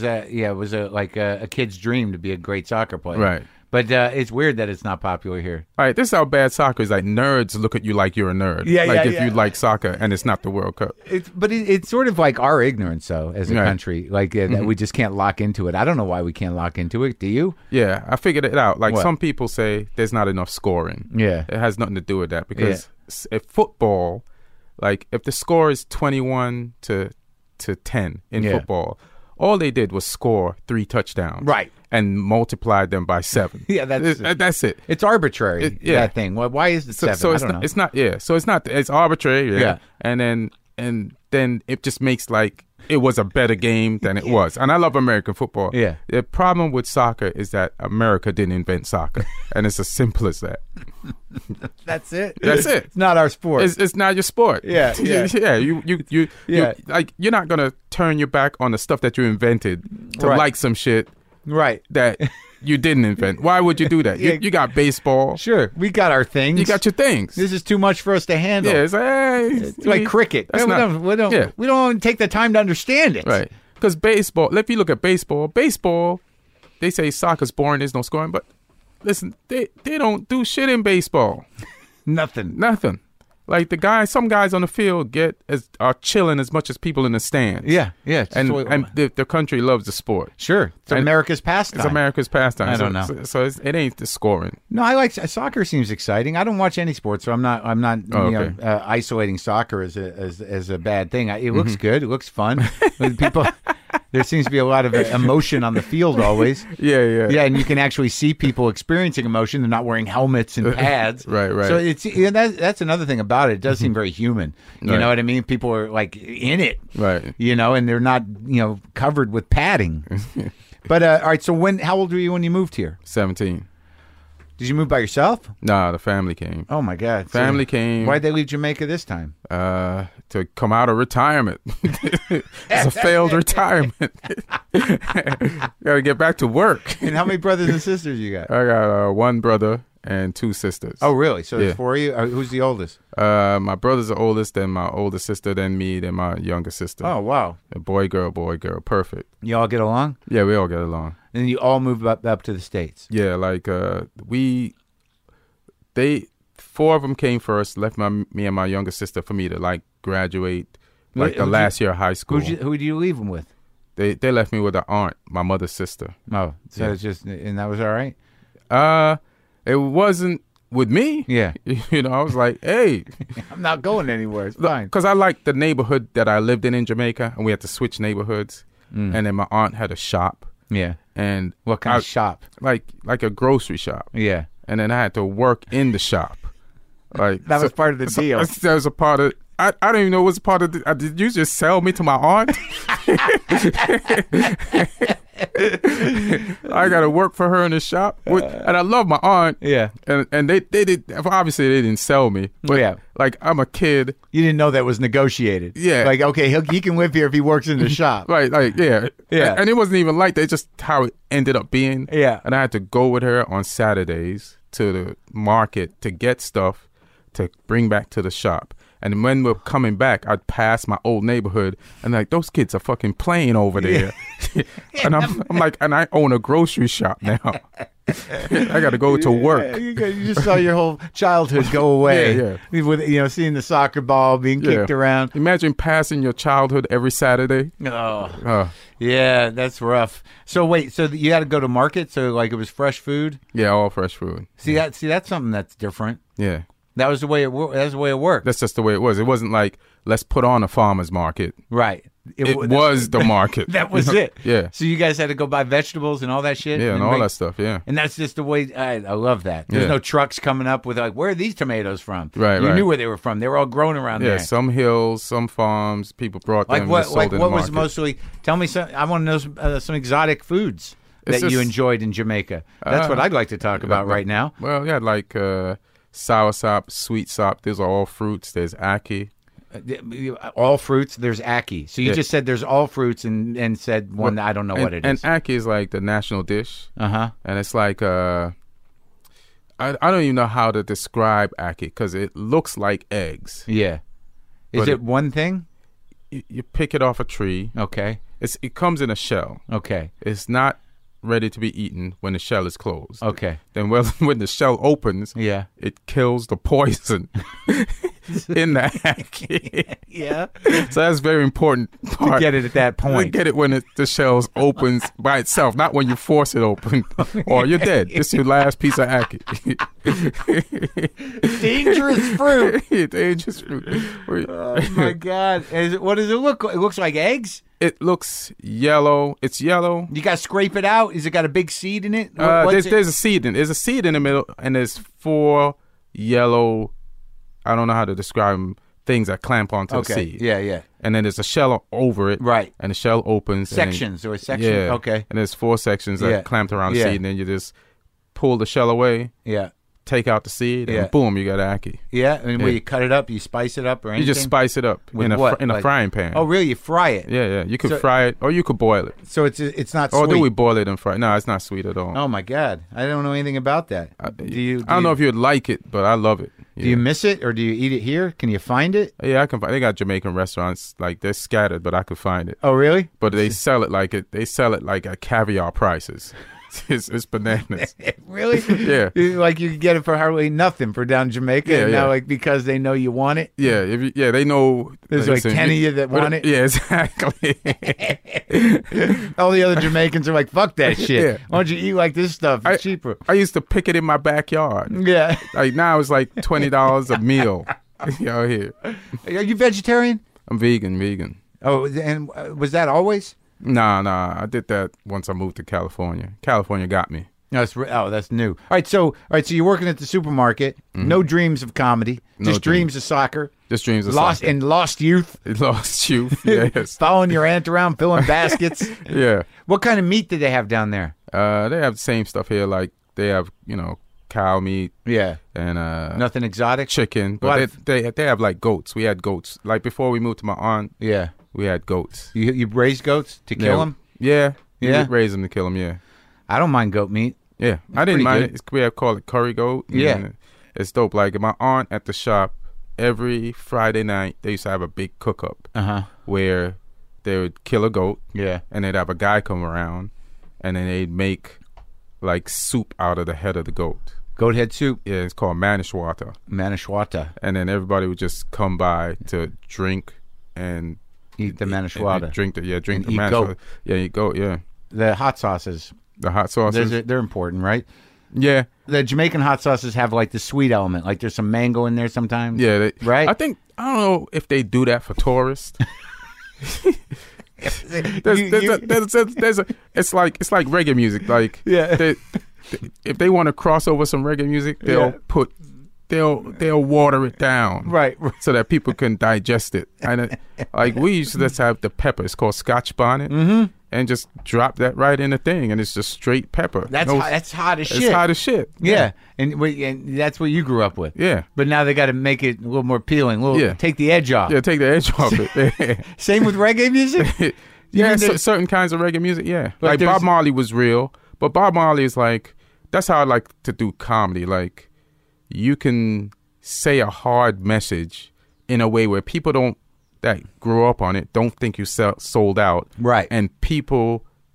like a kid's dream to be a great soccer player. Right. But it's weird that it's not popular here. All right, this is how bad soccer is. Like nerds look at you like you're a nerd. Yeah, like yeah, if yeah. you like soccer and it's not the World Cup. It's sort of like our ignorance, though, as a Right. country, like that we just can't lock into it. I don't know why we can't lock into it. Do you? Yeah, I figured it out. Like What? some people say there's not enough scoring. Yeah. It has nothing to do with that because if football, like if the score is 21 to 10 in Yeah. football, all they did was score 3 touchdowns. Right. And multiplied them by 7. Yeah, that's it. It's arbitrary. Yeah. That thing. Why is it So, 7? so I it's don't not, know. it's not. Yeah. So it's not. It's arbitrary. Yeah. Yeah. And then it just makes like it was a better game than it was. And I love American football. Yeah. The problem with soccer is that America didn't invent soccer, and it's as simple as that. That's it. That's it. It's not our sport. It's not your sport. Yeah, yeah. yeah. You Yeah. like you're not gonna turn your back on the stuff that you invented to Right. like some shit right. that you didn't invent. Why would you do that? Yeah. You got baseball. Sure. We got our things. You got your things. This is too much for us to handle. Yeah, it's like, hey, It's like cricket. That's we not- don't yeah. we don't take the time to understand it. Right. Because baseball, if you look at baseball, they say soccer's boring, there's no scoring. But listen, they don't do shit in baseball. Nothing. Nothing. Like some guys on the field are chilling as much as people in the stands. Yeah. Yeah. It's And totally- the country loves the sport. sure. It's and- America's pastime. It's America's pastime. I don't know. So it ain't the scoring. No, I like soccer. Seems exciting. I don't watch any sports, so I'm not. Oh, you okay. know, isolating soccer as a bad thing. It looks good. It looks fun. People, there seems to be a lot of emotion on the field always. Yeah. Yeah, and you can actually see people experiencing emotion. They're not wearing helmets and pads. Right. So that's another thing about it. It does seem very human. You Right. know what I mean? People are like in it. Right. You know, and they're not covered with padding. But all right. So how old were you when you moved here? 17. Did you move by yourself? Nah, the family came. Oh my God! Family came. Why'd they leave Jamaica this time? To come out of retirement. It's a failed retirement. Gotta get back to work. And how many brothers and sisters you got? I got one brother and 2 sisters. Oh, really? So Yeah. there's 4 of you. Who's the oldest? My brother's the oldest, then my older sister, then me, then my younger sister. Oh, wow! A boy, girl, perfect. You all get along, Yeah, we all get along. and you all moved up to the States. Yeah, like 4 of them came first, left me and my younger sister for me to like graduate, like the Who'd last year of high school. Who do you leave them with? They left me with an aunt, my mother's sister. Oh, so Yeah. it's just, and that was all right. It wasn't with me. Yeah, You know, I was like, hey, I'm not going anywhere. It's fine. because I liked the neighborhood that I lived in Jamaica, and we had to switch neighborhoods. Mm. And then my aunt had a shop, Yeah. and What kind of shop? like a grocery shop, Yeah. and then I had to work in the shop. Like That was part of the deal. That was a part of. I don't even know what's part of. Did you just sell me to my aunt? I got to work for her in the shop, and I love my aunt. Yeah. And they did, obviously they didn't sell me, but Yeah. like I'm a kid, You didn't know that was negotiated. Yeah. Like, okay, he can live here if he works in the shop. right? Like yeah, Yeah. And it wasn't even like that. It's just how it ended up being. Yeah. And I had to go with her on Saturdays to the market to get stuff to bring back to the shop. And when we're coming back, I'd pass my old neighborhood, and like those kids are fucking playing over there. And I'm like, and I own a grocery shop now. I got to go to work. You just saw your whole childhood go away. Yeah, With seeing the soccer ball being kicked around. Imagine passing your childhood every Saturday. Oh, yeah, that's rough. So wait, so you had to go to market? So like it was fresh food? Yeah, all fresh food. See that's something that's different. Yeah. That was the way it worked. That's just the way it was. It wasn't like, let's put on a farmer's market. Right. It was the market. That was it. Yeah. So you guys had to go buy vegetables and all that shit? Yeah, and all that stuff, yeah. And that's just the way, I love that. There's no trucks coming up with like, where are these tomatoes from? Right, You right. knew where they were from. They were all grown around there. Yeah, some hills, some farms, people brought them Like and sold in the what was market. mostly, tell me some, I want to know some exotic foods It's that you just- enjoyed in Jamaica. That's what I'd like to talk about right now. Well, yeah, like soursop, sweet sop. These are all fruits. There's ackee. All fruits, there's ackee. So you Yeah. just said there's all fruits and said one that I don't know what it is. And ackee is like the national dish. Uh-huh. And it's like, I don't even know how to describe ackee because it looks like eggs. Yeah. Is But it one thing? You pick it off a tree. Okay. It comes in a shell. Okay. It's not ready to be eaten when the shell is closed. Okay. Then when the shell opens, Yeah. it kills the poison in the ackee. Yeah. So that's a very important part. Get it at that point. Get it when the shell opens by itself, not when you force it open, or you're dead. This is your last piece of ackee. Dangerous fruit. Dangerous fruit. Oh my God! What does it look like? It looks like eggs. It looks yellow. It's yellow. You got to scrape it out. Is it got a big seed in it? What's There's a seed in. There's a seed in the middle, and there's 4 yellow. I don't know how to describe them. Things that clamp onto the seed. Yeah, yeah. And then there's a shell over it. Right. And the shell opens. Sections or section. Yeah. Okay. And there's 4 sections that Yeah. clamped around the Yeah. seed, and then you just pull the shell away, Yeah. take out the seed, Yeah. and boom, you got ackee. Yeah. And when Yeah. you cut it up, you spice it up or You anything. just spice it up With in a what? in a Like- frying pan. Oh, really? You fry it? Yeah, yeah. You could So- fry it, or you could boil it. So it's not Or sweet. do we boil it and fry it? No, it's not sweet at all. Oh my God! I don't know anything about that. Do I don't know if you'd like it, but I love it. Do you miss it or do you eat it here? Can you find it? Yeah, I can find. They got Jamaican restaurants, like they're scattered, but I could find it. Oh, really? But they sell it like it. They sell it like at caviar prices. It's bananas. Really? Yeah. Like you can get it for hardly nothing for down Jamaica, Yeah, and now yeah. like because they know you want it. Yeah, they know. There's like 10 of you that want it. Yeah, exactly. All the other Jamaicans are like, "Fuck that shit! Yeah. Why don't you eat like this stuff? It's cheaper." I used to pick it in my backyard. Yeah. Like now it's like $20 a meal. Out here. Are you vegetarian? I'm vegan. Oh, and was that always? Nah. I did that once I moved to California. California got me. No, that's new. All right, so you're working at the supermarket. No dreams of comedy. No Just dreams of soccer. Just dreams of Lost soccer. and lost youth. Lost youth. Yes. Following your aunt around, filling baskets. Yeah. What kind of meat did they have down there? They have the same stuff here. Like they have, cow meat Yeah. and Nothing exotic? chicken. Lot But of- they have like goats. We had goats. Like before we moved to my aunt, Yeah. we had goats. You raise goats to kill them? Yeah. We Yeah? would raise them to kill them. Yeah. I don't mind goat meat. Yeah. I pretty didn't mind good. it. We have called it curry goat. Yeah. And it's dope. Like my aunt at the shop, every Friday night they used to have a big cook up Uh-huh. where they would kill a goat. Yeah. And they'd have a guy come around, and then they'd make like soup out of the head of the goat. Goat head soup. Yeah, it's called manishwata. Manishwata. And then everybody would just come by to drink and Eat the and manishwata. drink the And the eat manishwata. goat. Yeah, eat goat. Yeah, The hot sauces. the hot sauces. They're important, right? Yeah, The Jamaican hot sauces have like the sweet element. Like there's some mango in there sometimes. yeah. Right? I don't know if they do that for tourists. It's like reggae music. Like Yeah. if they want to cross over some reggae music, they'll water it down, Right. so that people can digest it. And like we used to just have the pepper. It's called Scotch bonnet, and just drop that right in the thing, and it's just straight pepper. That's hot as shit. It's hot as shit. Yeah. And that's what you grew up with. Yeah. But now they got to make it a little more appealing. Yeah. Take the edge off. Yeah, take the edge off it. Same with reggae music? Yeah, mean there's- certain kinds of reggae music, yeah. Like Like there's- Bob Marley was real, but Bob Marley is like, that's how I like to do comedy. Like, you can say a hard message in a way where people that grew up on it don't think you sold out. Right. And people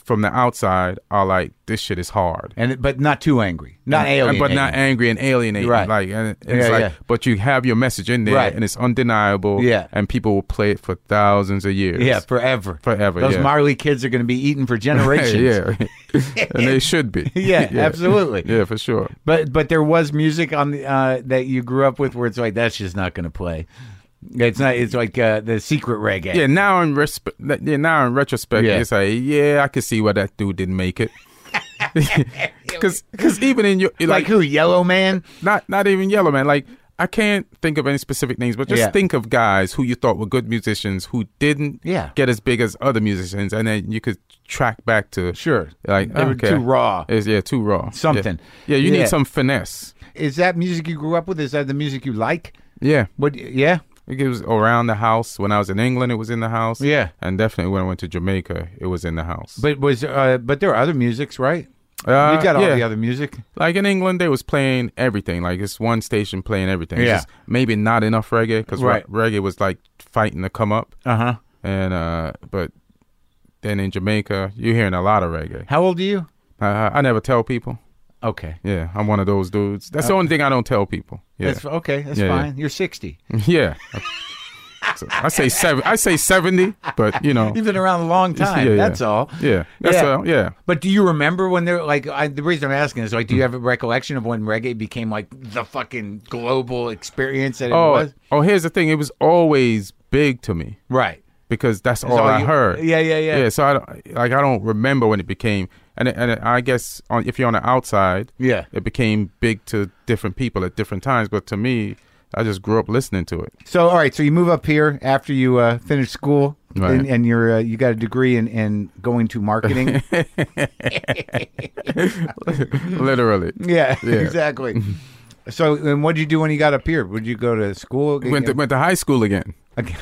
from the outside are like, this shit is hard. But not too angry. Not alienating. But not angry and alienating. Right. Like, and it's but you have your message in there, right. and it's undeniable. Yeah. And people will play it for thousands of years. Yeah, forever. Forever, Those Marley kids are going to be eaten for generations. Yeah. And they should be. Yeah, absolutely. Yeah, for sure. But there was music on the that you grew up with where it's like, that's just not going to play. It's not. It's like the secret reggae. Yeah. Now in retrospect, it's like, I could see why that dude didn't make it. Because even in your like who, Yellow Man? Not even Yellow Man. Like, I can't think of any specific names, but just think of guys who you thought were good musicians who didn't get as big as other musicians, and then you could track back to like they were too raw. Too raw. Something. Yeah, you need some finesse. Is that music you grew up with? Is that the music you like? Yeah. What? Yeah. It was around the house. When I was in England, it was in the house. Yeah. And definitely when I went to Jamaica, it was in the house. But there are other musics, right? You got all the other music. Like in England, they was playing everything. Like it's one station playing everything. It's just maybe not enough reggae because reggae was like fighting to come up. And but then in Jamaica, you're hearing a lot of reggae. How old are you? I never tell people. Okay. Yeah, I'm one of those dudes. That's the only thing I don't tell people. Yeah. That's fine. You're 60. Yeah. So I say 70, but you know, you've been around a long time. That's all. Yeah, that's all. Yeah. But do you remember when they're like? The reason I'm asking is like, do you have a recollection of when reggae became like the fucking global experience that it was? Oh, here's the thing. It was always big to me, right? Because that's all I heard. Yeah. So I don't remember when it became. And I guess if you're on the outside, it became big to different people at different times. But to me, I just grew up listening to it. So, all right. So you move up here after you finish school, right. and you're you got a degree in going to marketing. Literally. Yeah, exactly. So, and what did you do when you got up here? Would you go to school? Went to high school again.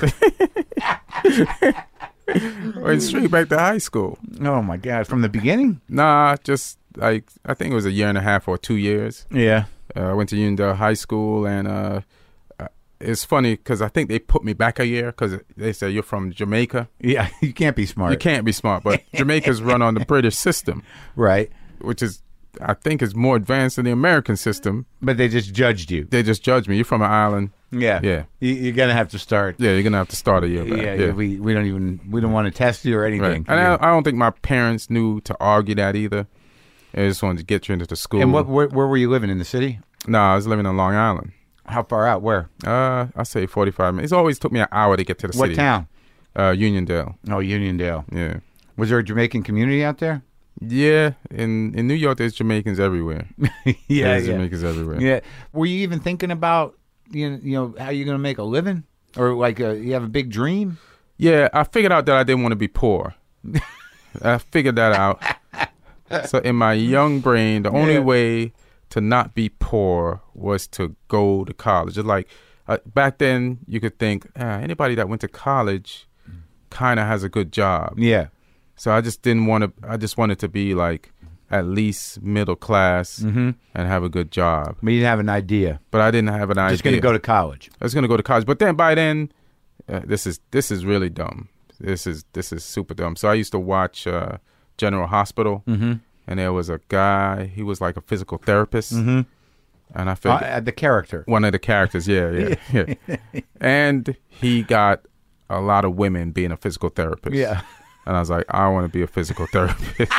Went straight back to high school. Oh my God! From the beginning? Nah, just like I think it was a year and a half or 2 years. Yeah. I went to Uniondale High School, and it's funny because I think they put me back a year because they said you're from Jamaica. Yeah, you can't be smart. You can't be smart, but Jamaica's run on the British system, right? Which is, I think, is more advanced than the American system. But they just judged you. They just judged me. You're from an island. Yeah. You're gonna have to start. Yeah, you're gonna have to start a year back. Yeah. We don't want to test you or anything. Right. And I don't think my parents knew to argue that either. They just wanted to get you into the school. And where were you living, in the city? No, I was living on Long Island. How far out? Where? I say 45 minutes. It always took me an hour to get to the city. What town? Uniondale. Oh, Uniondale. Yeah. Was there a Jamaican community out there? Yeah, in New York, there's Jamaicans everywhere. There's Jamaicans everywhere. Yeah. Were you even thinking about you know how you're gonna make a living, or like you have a big dream? Yeah, I figured out that I didn't want to be poor. I figured that out. So in my young brain, the only way to not be poor was to go to college. It's like back then, you could think anybody that went to college kind of has a good job. Yeah. So I just didn't want to. I just wanted to be like at least middle class and have a good job. But you didn't have an idea. But I didn't have an idea. Just going to go to college. I was going to go to college, but then by then, this is really dumb. This is super dumb. So I used to watch General Hospital, and there was a guy. He was like a physical therapist, and I figured the character, one of the characters, yeah. And he got a lot of women being a physical therapist. Yeah. And I was like, I want to be a physical therapist.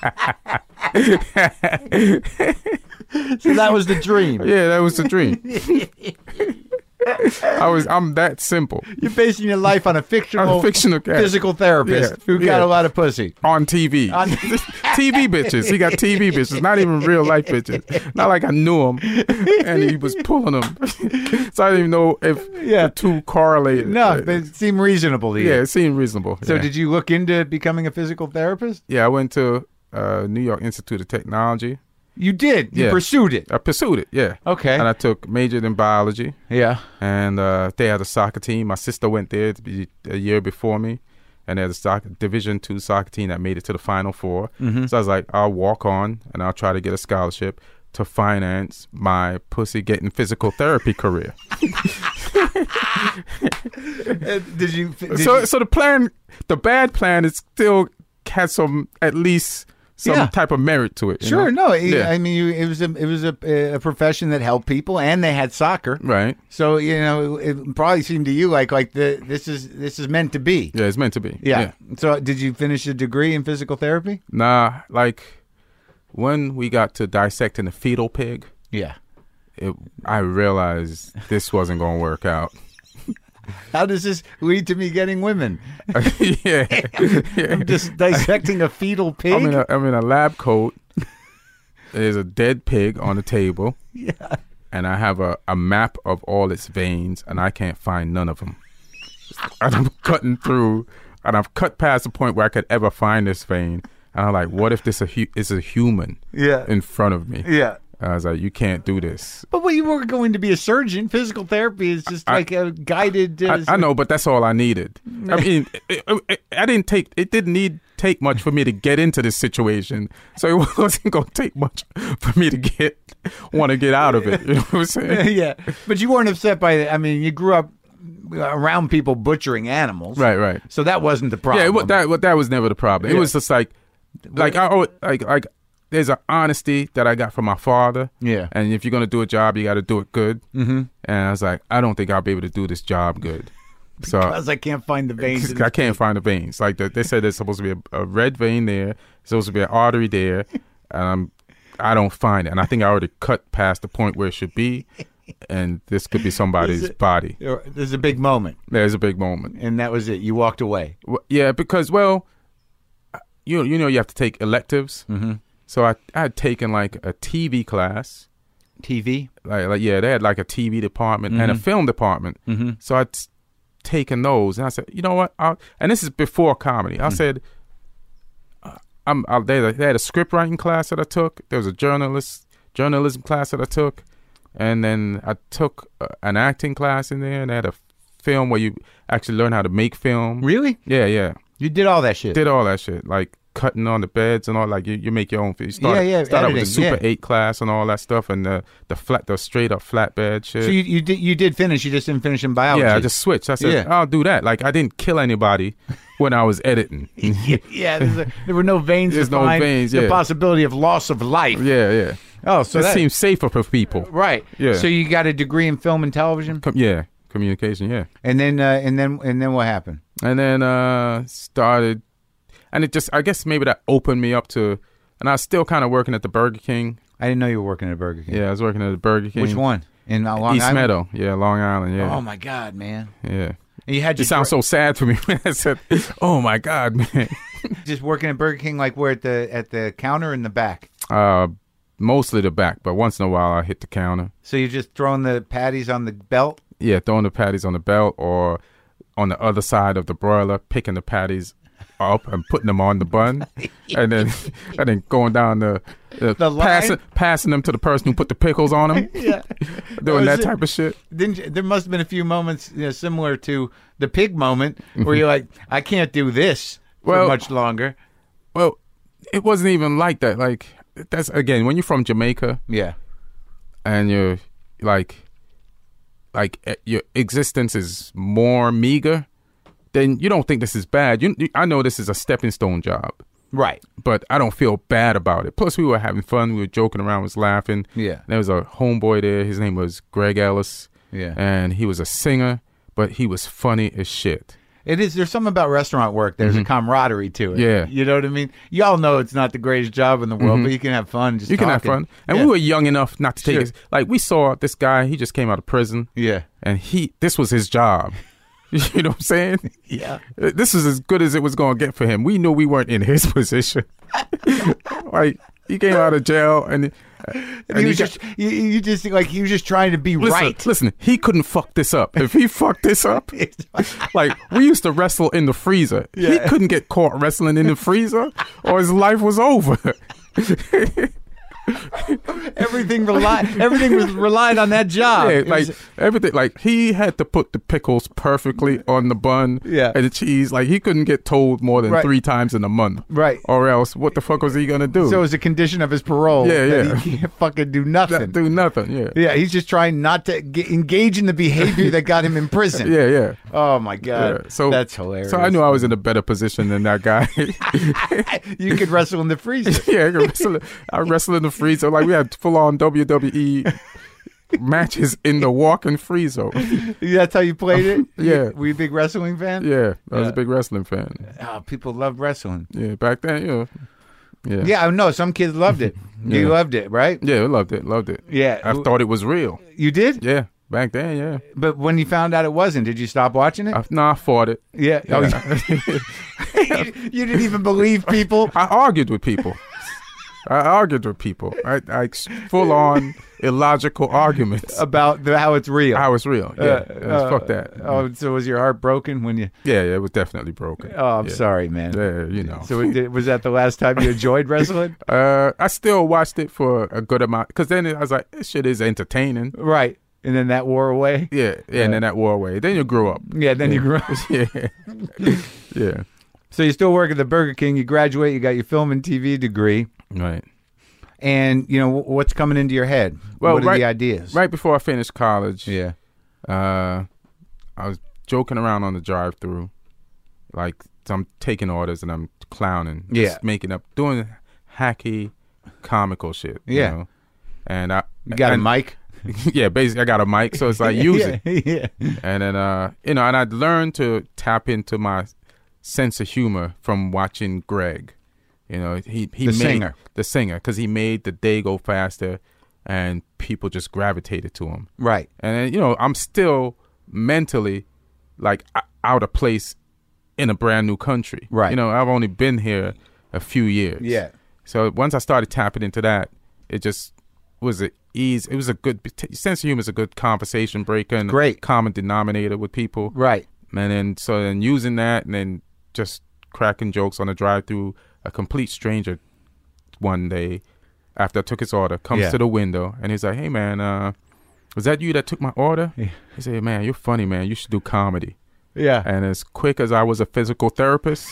So that was the dream. Yeah, that was the dream. I'm that simple. You're basing your life on a fictional physical therapist who got a lot of pussy. On TV. TV bitches. He got TV bitches, not even real life bitches. Not like I knew him and he was pulling them. So I didn't even know if the two correlated. No, but it seemed reasonable to you. Yeah, it seemed reasonable. So did you look into becoming a physical therapist? Yeah, I went to New York Institute of Technology. You did? You pursued it? I pursued it, yeah. Okay. And I majored in biology. Yeah. And they had a soccer team. My sister went there to be a year before me. And they had a Division II soccer team that made it to the Final Four. So I was like, I'll walk on and I'll try to get a scholarship to finance my pussy getting physical therapy career. Did you? So the bad plan is still had at least some type of merit to it. Sure, know? I mean, it was a profession that helped people, and they had soccer, right? So it probably seemed to you like this is meant to be. Yeah, it's meant to be. Yeah. So did you finish a degree in physical therapy? Nah, like when we got to dissecting the fetal pig, I realized this wasn't going to work out. How does this lead to me getting women? Yeah. I'm just dissecting a fetal pig. I'm in a lab coat. There's a dead pig on the table. Yeah. And I have a map of all its veins, and I can't find none of them. And I'm cutting through, and I've cut past the point where I could ever find this vein. And I'm like, what if this is a human in front of me? Yeah. I was like, you can't do this. But you were going to be a surgeon. Physical therapy is just like a guided... I know, but that's all I needed. I mean, it didn't take much for me to get into this situation. So it wasn't going to take much for me to want to get out of it. You know what I'm saying? Yeah. But you weren't upset by it. I mean, you grew up around people butchering animals. Right. So that wasn't the problem. Yeah, that was never the problem. It was just like there's an honesty that I got from my father. Yeah. And if you're going to do a job, you got to do it good. Mm-hmm. And I was like, I don't think I'll be able to do this job good. Because I can't find the veins. I can't find the veins. Like they said there's supposed to be a red vein there. There's supposed to be an artery there. And I don't find it. And I think I already cut past the point where it should be. And this could be somebody's body. There's a big moment. There's a big moment. And that was it. You walked away. Yeah, because, you know you have to take electives. Mm-hmm. So I had taken like a TV class. TV? Like they had like a TV department and a film department. Mm-hmm. So I'd taken those, and I said, you know what? And this is before comedy. I said, they had a script writing class that I took. There was a journalism class that I took, and then I took an acting class in there, and they had a film where you actually learn how to make film. Really? Yeah. You did all that shit? Did all that shit, like cutting on the beds and all. Like you make your own film. Started out with the Super 8 class and all that stuff, and the straight up flatbed shit. So you did finish. You just didn't finish in biology. Yeah, I just switched. I said, I'll do that. Like I didn't kill anybody when I was editing. There were no veins. There's no veins. The possibility of loss of life. Yeah. Oh, so that seems safer for people. Right. Yeah. So you got a degree in film and television. Communication. Yeah. And then what happened? And then started. And it just, I guess maybe that opened me up to, and I was still kind of working at the Burger King. I didn't know you were working at Burger King. Yeah, I was working at the Burger King. Which one? In Long Island? East Meadow. Yeah, Long Island, yeah. Oh, my God, man. Yeah. And you had it sounds so sad for me when I said, oh, my God, man. Just working at Burger King, like where at the counter in the back? Mostly the back, but once in a while I hit the counter. So you're just throwing the patties on the belt? Yeah, throwing the patties on the belt, or on the other side of the broiler, picking the patties up and putting them on the bun, and then going down the passing them to the person who put the pickles on them. Yeah, doing that type of shit. There must have been a few moments similar to the pig moment where you're like, I can't do this for much longer. Well, it wasn't even like that. Like that's again when you're from Jamaica. Yeah, and you're like your existence is more meager. Then you don't think this is bad. I know this is a stepping stone job. Right. But I don't feel bad about it. Plus, we were having fun. We were joking around, was laughing. Yeah. There was a homeboy there. His name was Greg Ellis. Yeah. And he was a singer, but he was funny as shit. It is. There's something about restaurant work. There's a camaraderie to it. Yeah. You know what I mean? Y'all know it's not the greatest job in the world, but you can have fun just You can have talking. fun. And we were young enough not to take it. Like, we saw this guy. He just came out of prison. Yeah. And this was his job. You know what I'm saying? Yeah. This is as good as it was going to get for him. We knew we weren't in his position. Like, he came out of jail and he was just like he was just trying to be right. Listen, he couldn't fuck this up. If he fucked this up, like we used to wrestle in the freezer. Yeah. He couldn't get caught wrestling in the freezer or his life was over. Everything was relied on that job. Yeah, like everything. Like he had to put the pickles perfectly on the bun. Yeah. And the cheese. Like he couldn't get told more than 3 times in a month. Right. Or else, what the fuck was he gonna do? So it was a condition of his parole. Yeah, that he can't fucking do nothing. Do nothing. Yeah. Yeah, he's just trying not to engage in the behavior that got him in prison. Yeah. Oh my God. Yeah. So that's hilarious. So I knew I was in a better position than that guy. You could wrestle in the freezer. Yeah, I wrestle in the freezer. Like we had full on WWE matches in the walk-in freezer. That's how you played it? Yeah. Were you a big wrestling fan? Yeah, I was a big wrestling fan. Oh, people loved wrestling. Yeah, back then, Yeah. Yeah, I know. Some kids loved it. You loved it, right? Yeah, loved it. Yeah. I thought it was real. You did? Yeah, back then, yeah. But when you found out it wasn't, did you stop watching it? I fought it. Yeah. Oh, you didn't even believe people? I argued with people. I full on illogical arguments about how it's real. How it's real. Yeah. Fuck that. Oh, so was your heart broken when you? Yeah, it was definitely broken. Oh, I'm sorry, man. Yeah, So was that the last time you enjoyed wrestling? I still watched it for a good amount because then I was like, this shit is entertaining. Right. And then that wore away. Yeah, and then that wore away. Then you grew up. Yeah, then you grew up. Yeah. So you still work at the Burger King. You graduate. You got your film and TV degree. Right. And, what's coming into your head? Well, what are the ideas? Right before I finished college, yeah, I was joking around on the drive-thru. Like, I'm taking orders and I'm clowning. Just making up, doing hacky, comical shit. Yeah. You know? And you got a mic? Yeah, basically I got a mic, so it's like use it. Yeah. And then, and I'd learned to tap into my sense of humor from watching Greg. He made the singer, because he made the day go faster, and people just gravitated to him. Right. And then, I'm still mentally like out of place in a brand new country. Right. I've only been here a few years. Yeah. So once I started tapping into that, it just was ease. It was a good sense of humor. Is a good conversation breaker and great common denominator with people. Right. And then using that, and then just cracking jokes on the drive-through. A complete stranger one day after I took his order comes to the window and he's like, "Hey man, was that you that took my order?" Yeah. He said, "Man, you're funny, man. You should do comedy." Yeah. And as quick as I was a physical therapist,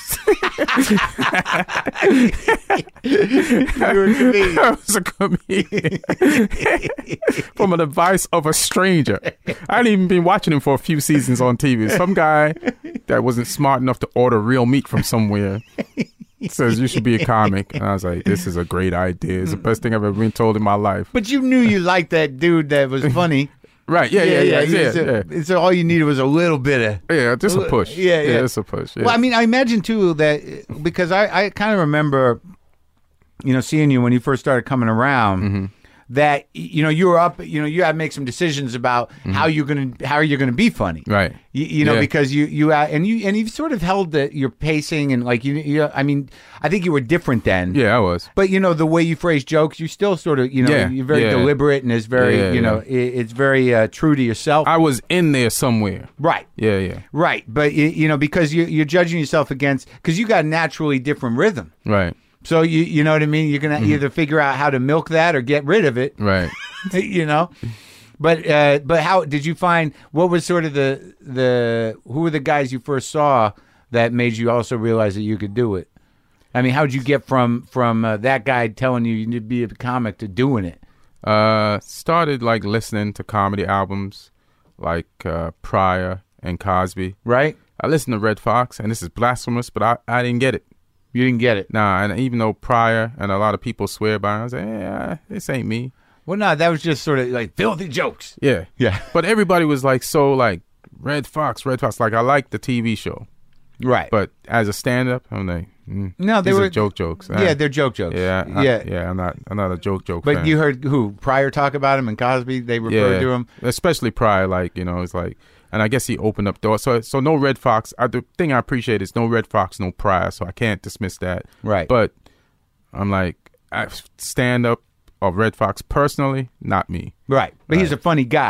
I was a comedian. From an advice of a stranger. I hadn't even been watching him for a few seasons on TV. Some guy that wasn't smart enough to order real meat from somewhere says you should be a comic. And I was like, this is a great idea. It's the best thing I've ever been told in my life. But you knew you liked that dude that was funny. Right, yeah. So all you needed was a little bit of... just a push. Yeah, just a push. Yeah. Well, I mean, I imagine, too, that... Because I kind of remember, seeing you when you first started coming around... Mm-hmm. That you were up, you had to make some decisions about how you're gonna be funny, right? Because you've sort of held your pacing and like I mean, I think you were different then. Yeah, I was. But the way you phrase jokes, you still sort of you're very deliberate and it's very it's very true to yourself. I was in there somewhere, right? Yeah. Right, but because you're judging yourself against because you got a naturally different rhythm, right? So you know what I mean? You're going to either figure out how to milk that or get rid of it. Right. But how did you find, what was sort of who were the guys you first saw that made you also realize that you could do it? I mean, how did you get from that guy telling you need to be a comic to doing it? Started like listening to comedy albums like Pryor and Cosby. Right. I listened to Red Fox, and this is blasphemous, but I didn't get it. You didn't get it? Nah, and even though Pryor and a lot of people swear by him, I was like, this ain't me. Well, no, that was just sort of like filthy jokes. Yeah. But everybody was like, so like, Red Fox. Like, I like the TV show. Right. But as a stand-up, I'm like, no, they were jokes. Yeah, they're joke jokes. Yeah. I'm not a joke But fan. you heard who? Pryor talk about him and Cosby? They referred to him? Especially Pryor, like, it's like, and I guess he opened up doors. So no Red Fox. The thing I appreciate is no Red Fox, no Pryor. So I can't dismiss that. Right. But I'm like, stand up of Red Fox personally, not me. Right. But he's a funny guy.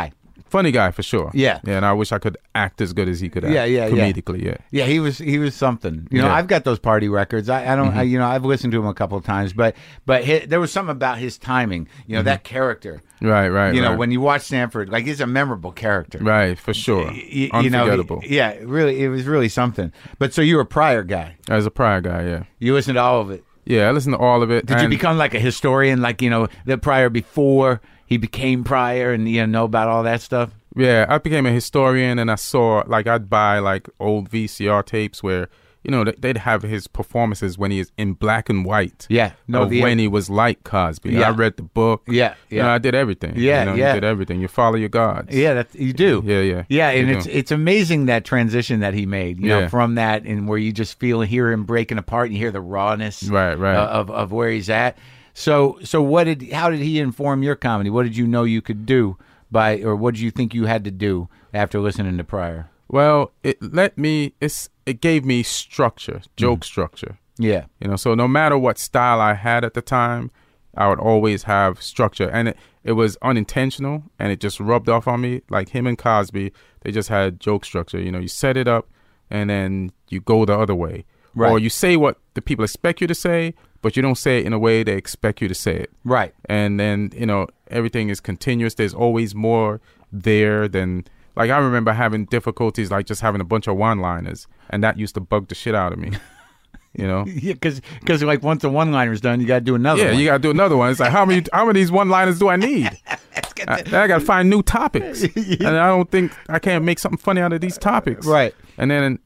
Funny guy for sure. Yeah. And I wish I could act as good as he could act. Yeah. Comedically, yeah. Yeah, he was something. You know, Yeah. I've got those party records. I don't. You know, I've listened to him a couple of times, but there was something about his timing. You know, that character. Right. You know, right. when you watch Sanford, like he's a memorable character. Right, for sure. You Unforgettable. know, really, it was really something. But so you were a Pryor guy. As a Pryor guy, yeah. You listened to all of it. Yeah, I listened to all of it. Did you and- become like a historian, like, you know, the Pryor before he became Pryor, and you know about all that stuff? Yeah, I became a historian, and I saw, like, I'd buy, like, old VCR tapes where, you know, they'd have his performances when he is in black and white. Yeah. When he was like Cosby. Yeah. I read the book. Yeah. You know, I did everything. Yeah, You know, yeah. You did everything. You follow your gods. Yeah, you do. Yeah. Yeah, and You do. it's amazing that transition that he made, you know, Yeah. from that, and where you just hear him breaking apart, and you hear the rawness Right. of where he's at. So how did he inform your comedy? What did you know you could do or what did you think you had to do after listening to Pryor? Well, it gave me structure, joke structure. Yeah. You know, so no matter what style I had at the time, I would always have structure. And it was unintentional, and it just rubbed off on me. Like him and Cosby, they just had joke structure. You know, you set it up, and then you go the other way. Right. Or you say what the people expect you to say, but you don't say it in a way they expect you to say it. Right. And then, you know, everything is continuous. There's always more there than... Like, I remember having difficulties, like, just having a bunch of one-liners, and that used to bug the shit out of me. You know? Yeah, because like once the one-liner's done, you got to do another one. Yeah, you got to do another one. It's like, how many of these one-liners do I need? I got to find new topics. And I can't make something funny out of these topics. Right. And then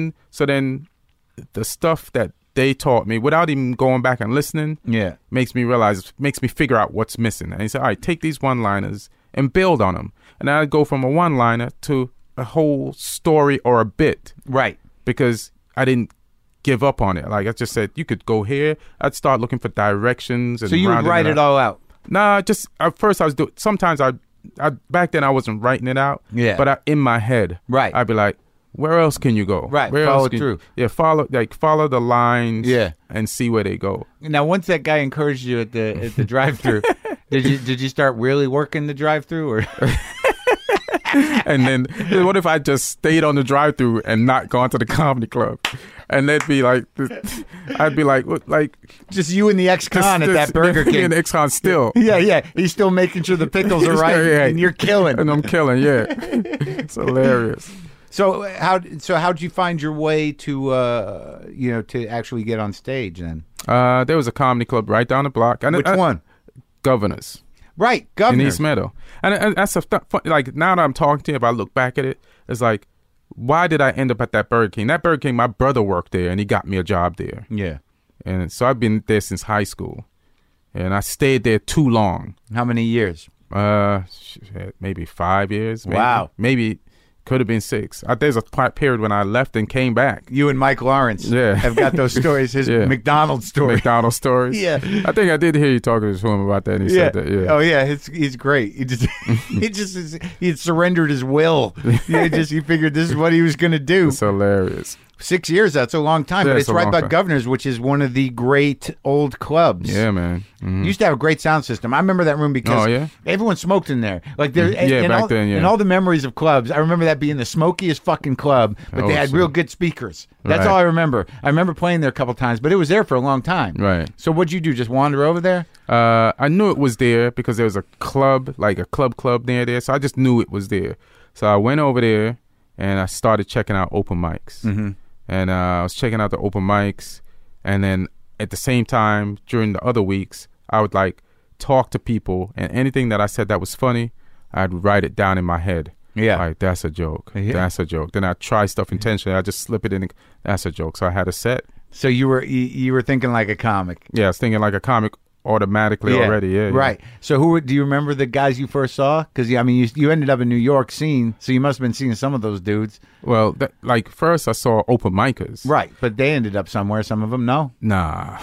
the stuff that they taught me, without even going back and listening, makes me figure out what's missing. And he said, all right, take these one-liners and build on them. And I'd go from a one-liner to a whole story or a bit. Right. Because I didn't give up on it. Like I just said, you could go here. I'd start looking for directions. And so you would write it all out? Nah, just at first I was doing. Sometimes I back then I wasn't writing it out. Yeah. But in my head, right, I'd be like, where else can you go? Right. Where follow else it through. Follow the lines. Yeah. And see where they go. Now, once that guy encouraged you at the drive-through, did you start really working the drive-through or? And then what if I just stayed on the drive-through and not gone to the comedy club? And they'd be like, I'd be like, just you and the ex-con at that Burger King. And the ex-con still. Yeah. He's still making sure the pickles are right, and you're killing. And I'm killing, yeah. It's hilarious. So how'd you find your way to to actually get on stage then? There was a comedy club right down the block. Which one? Governors. Right, Governors. In East Meadow. And that's like, now that I'm talking to you, if I look back at it, it's like, why did I end up at that Burger King? That Burger King, my brother worked there, and he got me a job there. Yeah. And so I've been there since high school. And I stayed there too long. How many years? Maybe 5 years. Maybe. Wow. Maybe could have been 6. There's a period when I left and came back. You and Mike Lawrence have got those stories, his McDonald's story. McDonald's stories. Yeah. I think I did hear you talking to him about that, and he said that, yeah. Oh, yeah, he's great. He surrendered his will. He figured this is what he was going to do. It's hilarious. 6 years, that's a long time, but it's right by Governors, which is one of the great old clubs. Yeah, man. Mm-hmm. You used to have a great sound system. I remember that room because everyone smoked in there. Like there, back then. And all the memories of clubs, I remember that being the smokiest fucking club, but they had real good speakers. That's all I remember. I remember playing there a couple times, but it was there for a long time. Right. So what'd you do? Just wander over there? I knew it was there because there was a club, like a club near there. So I just knew it was there. So I went over there and I started checking out open mics. Mm-hmm. And I was checking out the open mics. And then at the same time, during the other weeks, I would like talk to people. And anything that I said that was funny, I'd write it down in my head. Yeah. Like, that's a joke. Yeah. That's a joke. Then I'd try stuff intentionally. I'd just slip it in. That's a joke. So I had a set. So you were thinking like a comic. Yeah, I was thinking like a comic automatically already. Yeah. Right. So do you remember the guys you first saw? Because I mean, you ended up in New York scene, so you must have been seeing some of those dudes. Well, first I saw open micers. Right, but they ended up somewhere. Some of them, no. Nah.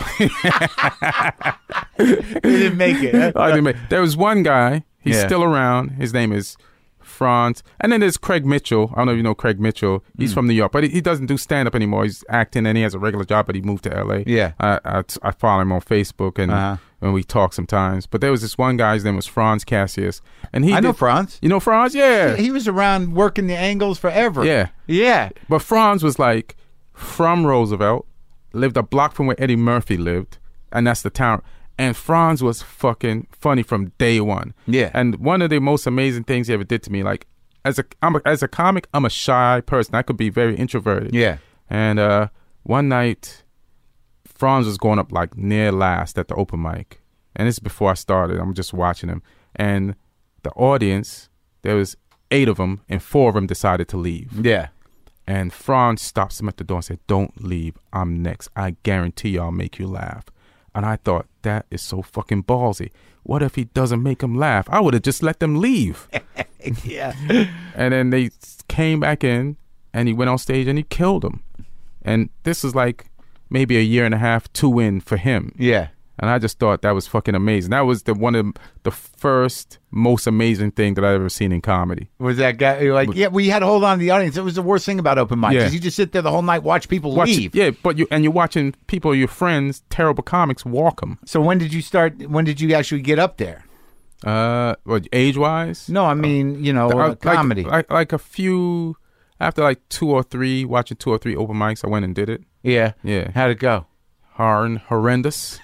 They didn't make it. Huh? There was one guy. He's still around. His name is Franz. And then there's Craig Mitchell. I don't know if you know Craig Mitchell. He's from New York, but he doesn't do stand-up anymore. He's acting, and he has a regular job, but he moved to L.A. Yeah. I follow him on Facebook, and when we talk sometimes. But there was this one guy, his name was Franz Cassius, and I know Franz. You know Franz? Yeah. He was around working the angles forever. Yeah. Yeah. But Franz was like from Roosevelt, lived a block from where Eddie Murphy lived, and that's the town. And Franz was fucking funny from day one. Yeah. And one of the most amazing things he ever did to me, like as a comic, I'm a shy person. I could be very introverted. Yeah. And one night, Franz was going up like near last at the open mic. And this is before I started. I'm just watching him. And the audience, there was 8 of them, and 4 of them decided to leave. Yeah. And Franz stops him at the door and said, "Don't leave. I'm next. I guarantee you I'll make you laugh." And I thought, that is so fucking ballsy. What if he doesn't make them laugh? I would have just let them leave. Yeah. And then they came back in, and he went on stage and he killed them. And this was like maybe a year and a half, 2 in for him. Yeah. And I just thought that was fucking amazing. That was one of the first most amazing thing that I've ever seen in comedy. Was that guy like, yeah, we had to hold on to the audience. It was the worst thing about open mic, because Yeah. you just sit there the whole night, watch people leave. Yeah, but you're watching people, your friends, terrible comics, walk them. So when did you actually get up there? What, age-wise? No, I mean, comedy. Like a few, after like 2 or 3, watching 2 or 3 open mics, I went and did it. Yeah. Yeah. How'd it go? Horrendous.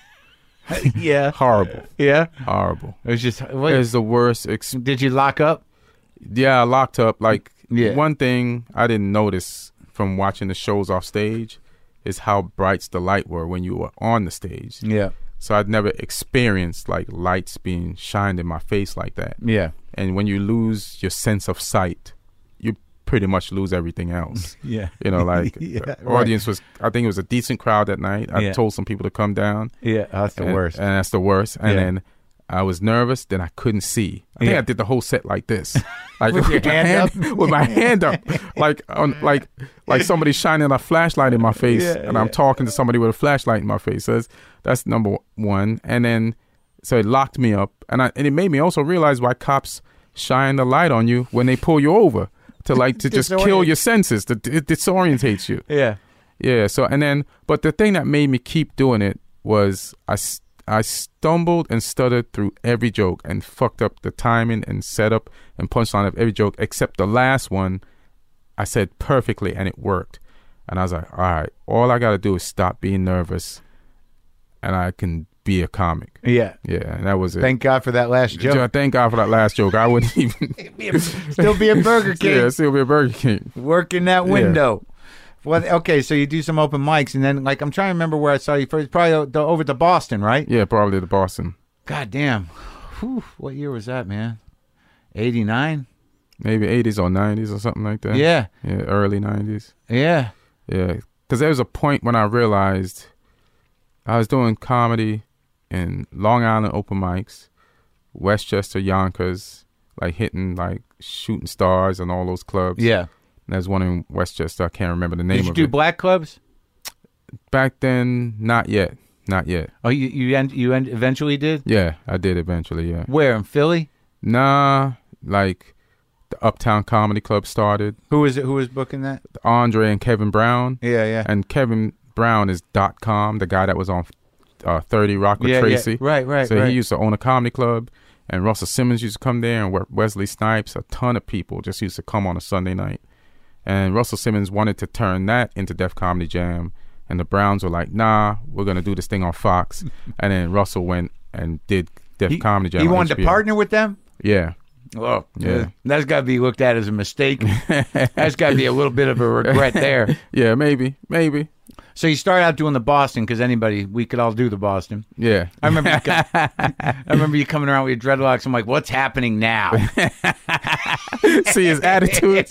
Yeah. Horrible. Yeah. Horrible. It was just, It was the worst. Did you lock up? Yeah, I locked up. Like, Yeah. one thing I didn't notice from watching the shows off stage is how bright the light were when you were on the stage. Yeah. So I'd never experienced like lights being shined in my face like that. Yeah. And when you lose your sense of sight, you pretty much lose everything else. Yeah. You know, like Yeah, the right. audience was, I think it was a decent crowd that night. I Yeah. told some people to come down. Yeah. That's the worst. And that's the worst. And Yeah. then I was nervous, then I couldn't see. I think Yeah. I did the whole set like this. Like With your my hand up? with my hand up. Like somebody shining a flashlight in my face, Yeah, and I'm talking to somebody with a flashlight in my face. So that's number one. And then so it locked me up, and it made me also realize why cops shine the light on you when they pull you over to just kill your senses. It disorientates you. Yeah. Yeah. So but the thing that made me keep doing it was I stumbled and stuttered through every joke and fucked up the timing and setup and punchline of every joke except the last one. I said perfectly and it worked. And I was like, all right, all I got to do is stop being nervous and I can be a comic. Yeah. Yeah, and that was it. Thank God for that last joke. Thank God for that last joke. I wouldn't even... Still be a Burger King. Yeah, still be a Burger King. Working that window. Well, okay, so you do some open mics, and then, like, I'm trying to remember where I saw you first. Probably over to Boston, right? Yeah, probably the Boston. God damn. Whew, what year was that, man? 89? Maybe 80s or 90s or something like that. Yeah. Yeah, early 90s. Yeah. Yeah, because there was a point when I realized I was doing comedy in Long Island open mics, Westchester, Yonkers, like hitting like Shooting Stars and all those clubs. Yeah. And there's one in Westchester. I can't remember the name of it. Did you do black clubs? Back then, not yet. Not yet. Oh, you eventually did? Yeah, I did eventually, yeah. Where, in Philly? Nah, like the Uptown Comedy Club started. Who was booking that? Andre and Kevin Brown. Yeah, yeah. And Kevin Brown is .com, the guy that was on 30 Rock with Tracy. Yeah. Right. So he used to own a comedy club, and Russell Simmons used to come there, and Wesley Snipes, a ton of people just used to come on a Sunday night. And Russell Simmons wanted to turn that into Def Comedy Jam, and the Browns were like, nah, we're going to do this thing on Fox. And then Russell went and did Def Comedy Jam. He on wanted to HBO. partner with them? Yeah. Oh, Yeah. That's got to be looked at as a mistake. That's got to be a little bit of a regret there. Yeah, maybe. So you started out doing the Boston because we could all do the Boston. Yeah. I remember you coming around with your dreadlocks. I'm like, what's happening now? See his attitude.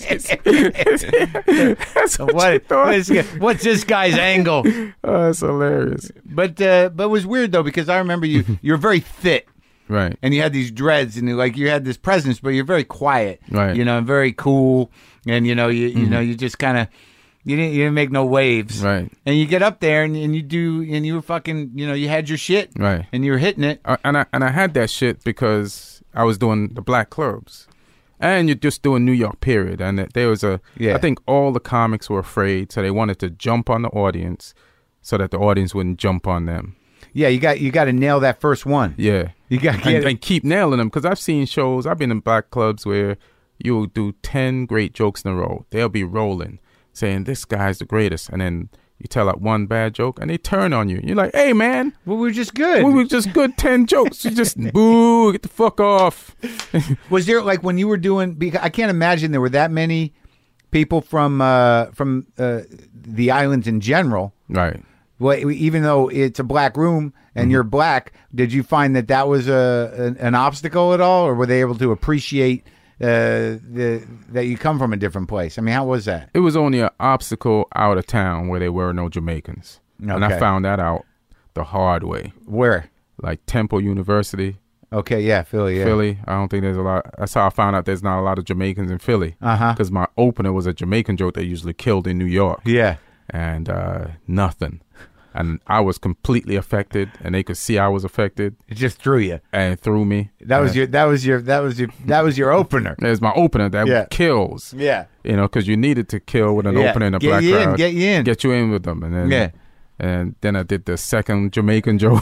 That's what you thought. What's this guy's angle? Oh, that's hilarious. But it was weird though, because I remember you're very fit. Right. And you had these dreads, and you had this presence, but you're very quiet. Right. And very cool, and you just kind of you didn't make no waves. Right. And you get up there, and you were fucking, you had your shit. Right. And you were hitting it. And I had that shit because I was doing the black clubs, and you're just doing New York period, and there was I think all the comics were afraid, so they wanted to jump on the audience, so that the audience wouldn't jump on them. Yeah, you got to nail that first one. Yeah. You got to and keep nailing them, because I've seen shows, I've been in black clubs where you'll do 10 great jokes in a row. They'll be rolling, saying this guy's the greatest, and then you tell like one bad joke and they turn on you. You're like, hey man, well, we were just good. We were just good 10 jokes. You just boo, get the fuck off. Was there, like, when you were doing, because I can't imagine there were that many people from the islands in general. Right. Well, even though it's a black room and you're black, did you find that was an obstacle at all, or were they able to appreciate that you come from a different place? I mean, how was that? It was only an obstacle out of town where there were no Jamaicans. Okay. And I found that out the hard way. Where? Like Temple University. Okay, yeah, Philly, yeah. Philly. I don't think there's a lot. That's how I found out there's not a lot of Jamaicans in Philly. Because my opener was a Jamaican joke they usually killed in New York. Yeah. And nothing. And I was completely affected, and they could see I was affected. It just threw you. And threw me. That was your opener. There's my opener that kills. Yeah. You know, because you needed to kill with an opener in a black crowd. Get you in with them. And then and then I did the second Jamaican joke.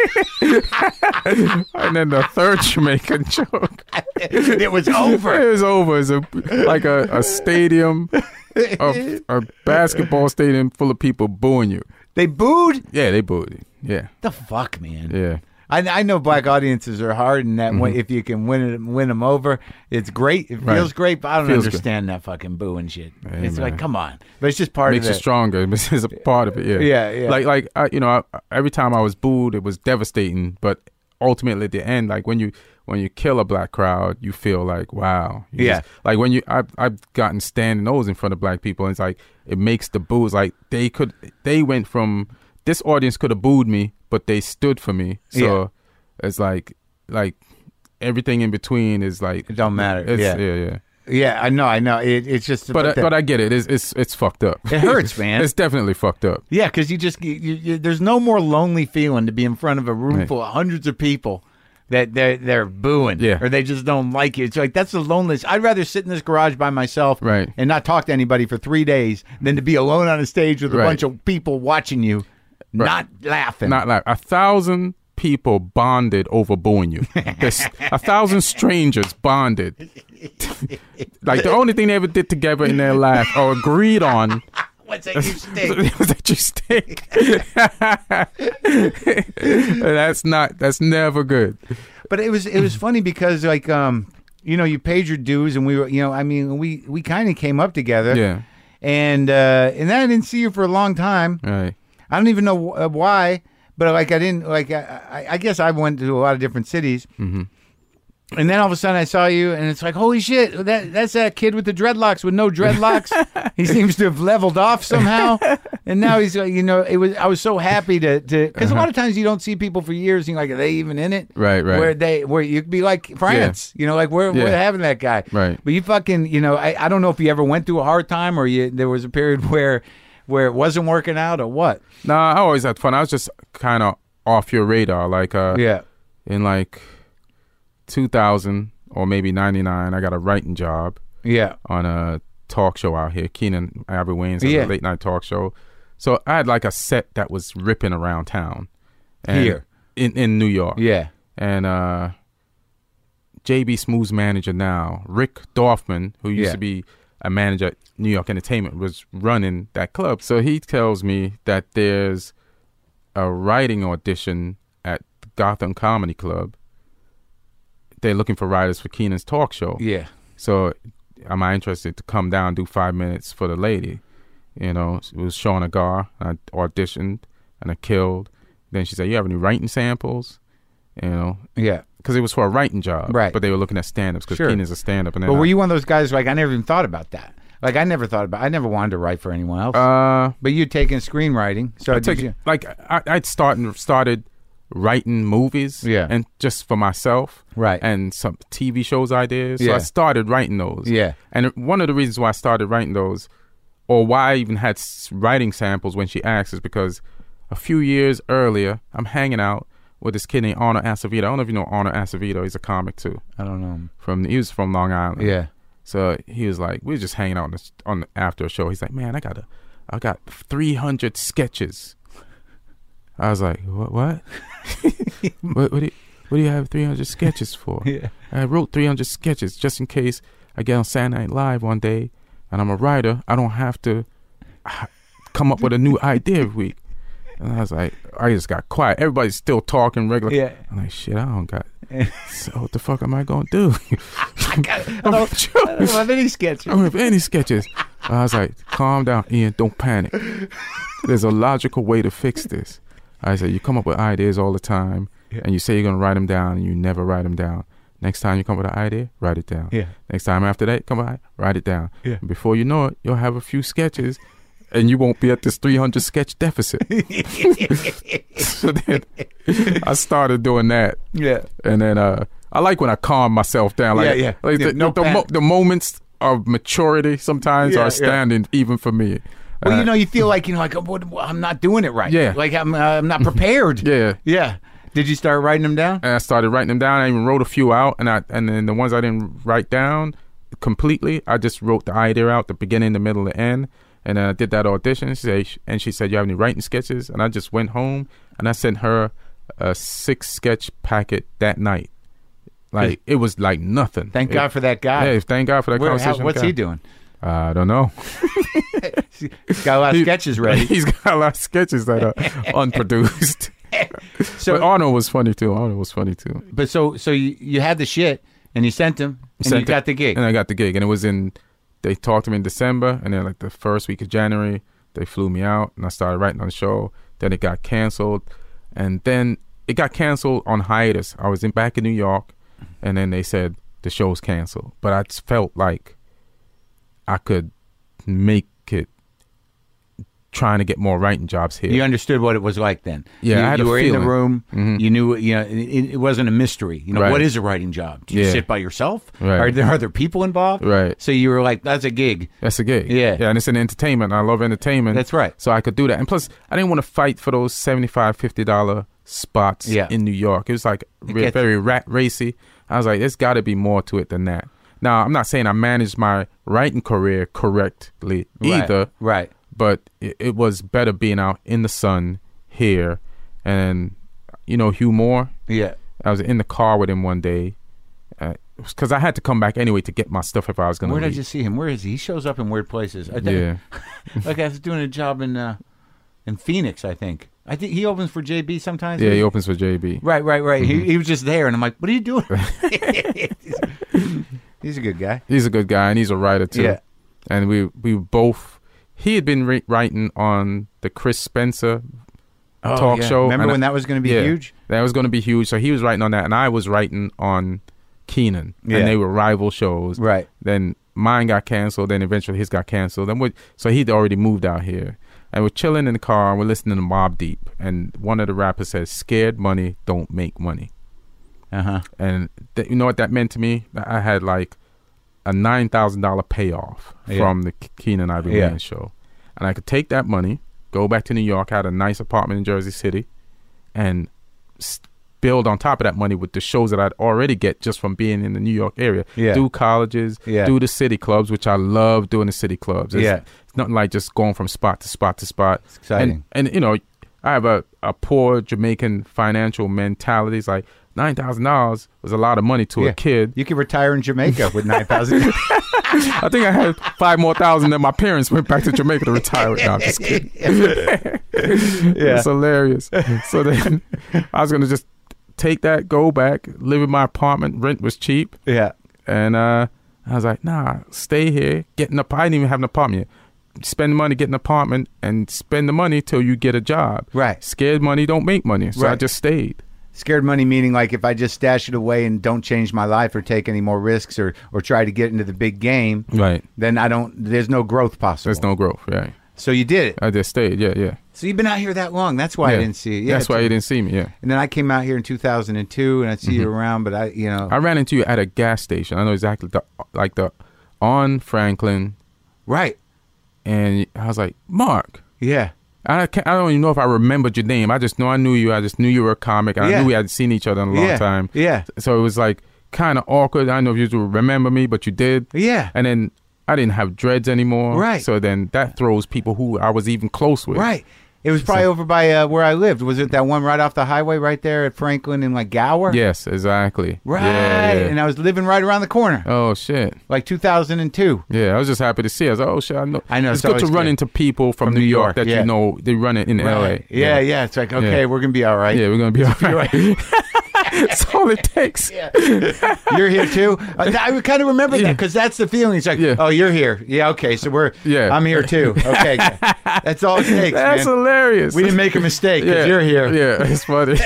And then the third Jamaican joke. It was over. It was over. It's like a stadium, a basketball stadium full of people booing you. They booed? Yeah, they booed. Yeah. The fuck, man. Yeah. I know black audiences are hard, and that if you can win them over, it's great. It feels great, but I don't understand that fucking booing shit. Hey, it's like, come on. But it's just part of it. Makes you stronger. It's a part of it, yeah. Yeah. Like every time I was booed, it was devastating, but ultimately at the end, like when you kill a black crowd, you feel like, wow. Like when I've gotten standing O's in front of black people, and it's like, it makes the boos, like they went from, this audience could have booed me, but they stood for me. So it's like everything in between is like, it don't matter. Yeah. Yeah, I know. It's just, but I get it. It's fucked up. It hurts, man. It's definitely fucked up. Yeah, because there's no more lonely feeling to be in front of a room full of hundreds of people that they're booing, or they just don't like you. It's like, that's the loneliness. I'd rather sit in this garage by myself, and not talk to anybody for 3 days than to be alone on a stage with a bunch of people watching you, not laughing. 1,000 people bonded over booing you. 1,000 strangers bonded. Like the only thing they ever did together in their life or agreed on was that you stink. That's never good. But it was funny because, like, you paid your dues, and we were, we kind of came up together. Yeah. And I didn't see you for a long time. Right. I don't even know why, but like I guess I went to a lot of different cities. Mm-hmm. And then all of a sudden I saw you, and it's like, holy shit, that's that kid with the dreadlocks with no dreadlocks. He seems to have leveled off somehow. And now he's, I was so happy to because a lot of times you don't see people for years, and you're like, are they even in it? Right. Where you could be like France, like we're having that guy. Right. But you fucking, I don't know if you ever went through a hard time, or there was a period where it wasn't working out, or what? Nah, I always had fun. I was just kind of off your radar, like in like 2000 or maybe 99, I got a writing job. Yeah. On a talk show out here, Keenan Ivory Wayans, a late night talk show. So I had like a set that was ripping around town. Here in New York. Yeah. And JB Smooth's manager now, Rick Dorfman, who used to be a manager at New York Entertainment, was running that club. So he tells me that there's a writing audition at Gotham Comedy Club. They're looking for writers for Keenan's talk show. Yeah. So am I interested to come down and do 5 minutes for the lady? It was Shawn Agar. I auditioned and I killed. Then she said, you have any writing samples? Yeah. Because it was for a writing job. Right. But they were looking at stand-ups because Keenan's a stand-up. But were you one of those guys, like, I never even thought about that. Like, I never wanted to write for anyone else. But you'd taken screenwriting. So I'd started writing movies, and just for myself, right, and some TV shows ideas. So I started writing those, And one of the reasons why I started writing those, or why I even had writing samples when she asked, is because a few years earlier, I'm hanging out with this kid named Arno Acevedo. I don't know if you know Arno Acevedo. He's a comic too. I don't know. He was from Long Island. Yeah. So he was like, we were just hanging out after a show. He's like, man, I got 300 sketches. I was like, what? what do you have 300 sketches for? Yeah. I wrote 300 sketches just in case I get on Saturday Night Live one day and I'm a writer. I don't have to come up with a new idea every week. And I was like, I just got quiet. Everybody's still talking regular. Yeah. I'm like, shit, I don't got. So what the fuck am I gonna do? I don't have any sketches. I don't have any sketches. I was like, calm down, Ian. Don't panic. There's a logical way to fix this. I said, you come up with ideas all the time, and you say you're gonna write them down, and you never write them down. Next time you come up with an idea, write it down. Yeah. Next time after that, come on, write it down. Yeah. And before you know it, you'll have a few sketches, and you won't be at this 300 sketch deficit. So then I started doing that. Yeah. And then I like when I calm myself down. Like, Yeah. Like Yeah, the moments of maturity sometimes are standing even for me. Well, you feel like, I'm not doing it right. Yeah. Like I'm not prepared. Yeah. Yeah. Did you start writing them down? And I started writing them down. I even wrote a few out, and then the ones I didn't write down completely, I just wrote the idea out, the beginning, the middle, the end. And then I did that audition, and she said, you have any writing sketches? And I just went home, and I sent her a 6-sketch packet that night. Like, it was like nothing. Thank God for that guy. Yeah, thank God for that conversation. What's he doing? I don't know. He's got a lot of sketches ready. He's got a lot of sketches that are unproduced. But Arnold was funny too. But so you had the shit, and you sent him, and you got the gig. And I got the gig, and it was they talked to me in December, and then like the first week of January, they flew me out, and I started writing on the show. Then it got canceled, and then it got canceled on hiatus. I was back in New York, and then they said the show's canceled. But I felt like I could make it trying to get more writing jobs here. You understood what it was like then. Yeah, I had you a were feeling. in the room. Mm-hmm. You knew. It wasn't a mystery. Right. What is a writing job? Do you sit by yourself? Right. Are there other people involved? Right. So you were like, that's a gig. That's a gig. Yeah. Yeah, and it's an entertainment. I love entertainment. That's right. So I could do that. And plus, I didn't want to fight for those $75, $50 spots in New York. It was like very rat racy. I was like, there's got to be more to it than that. Now, I'm not saying I managed my writing career correctly either. Right. But it was better being out in the sun here. And, Hugh Moore. Yeah. I was in the car with him one day. Because I had to come back anyway to get my stuff if I was going to leave. Where did you see him? Where is he? He shows up in weird places. Yeah. Like I was doing a job in Phoenix, I think. I think he opens for JB sometimes. Yeah, he opens for JB. Right. Mm-hmm. He was just there, and I'm like, what are you doing? He's a good guy. He's a good guy, and he's a writer, too. Yeah. And we both... He had been writing on the Chris Spencer talk show. Remember when that was going to be huge? That was going to be huge. So he was writing on that, and I was writing on Kenan. Yeah. And they were rival shows. Right. Then mine got canceled, then eventually his got canceled. So he'd already moved out here. And we're chilling in the car, and we're listening to Mobb Deep. And one of the rappers says, scared money don't make money. Uh-huh. And you know what that meant to me? I had like a $9,000 payoff from the Kenan Ivory Wayans show. And I could take that money, go back to New York, had a nice apartment in Jersey City, and build on top of that money with the shows that I'd already get just from being in the New York area. Yeah. Do colleges, do the city clubs, which I love doing the city clubs. It's nothing like just going from spot to spot to spot. It's exciting. And I have a poor Jamaican financial mentality. It's like, $9,000 was a lot of money to a kid. You could retire in Jamaica with $9,000. I think I had $5,000 more than my parents went back to Jamaica to retire with. No, I'm just kidding. It's hilarious. So then I was going to just take that, go back, live in my apartment. Rent was cheap. Yeah. And I was like, nah, stay here. I didn't even have an apartment yet. Spend the money, get an apartment, and spend the money till you get a job. Right. Scared money don't make money. So I just stayed. Scared money meaning like if I just stash it away and don't change my life or take any more risks or try to get into the big game, right? Then there's no growth possible. There's no growth, right? So you did it. I just stayed, yeah. So you've been out here that long. That's why I didn't see you. Yeah, that's why you didn't see me, yeah. And then I came out here in 2002 and I see you around, but I ran into you at a gas station. I know exactly the on Franklin. Right. And I was like, Mark. Yeah. I don't even know if I remembered your name. I just know I knew you. I just knew you were a comic. And I knew we hadn't seen each other in a long time. Yeah. So it was like kind of awkward. I don't know if you remember me, but you did. Yeah. And then I didn't have dreads anymore. Right. So then that throws people who I was even close with. Right. It was probably over by where I lived. Was it that one right off the highway right there at Franklin and like Gower? Yes, exactly. Right. Yeah. And I was living right around the corner. Oh shit. Like 2002. Yeah, I was just happy to see. I was like, oh shit, I know. It's good to run into people from New York that you know they run it in LA. Yeah. It's like, okay, we're gonna be all right. Yeah, we're gonna be all right. That's all it takes. Yeah. You're here too. I kind of remember that because that's the feeling. It's like, oh, you're here. Yeah, okay. So I'm here too. Okay, that's all it takes. That's man. hilarious. We didn't make a mistake because you're here. Yeah, it's funny.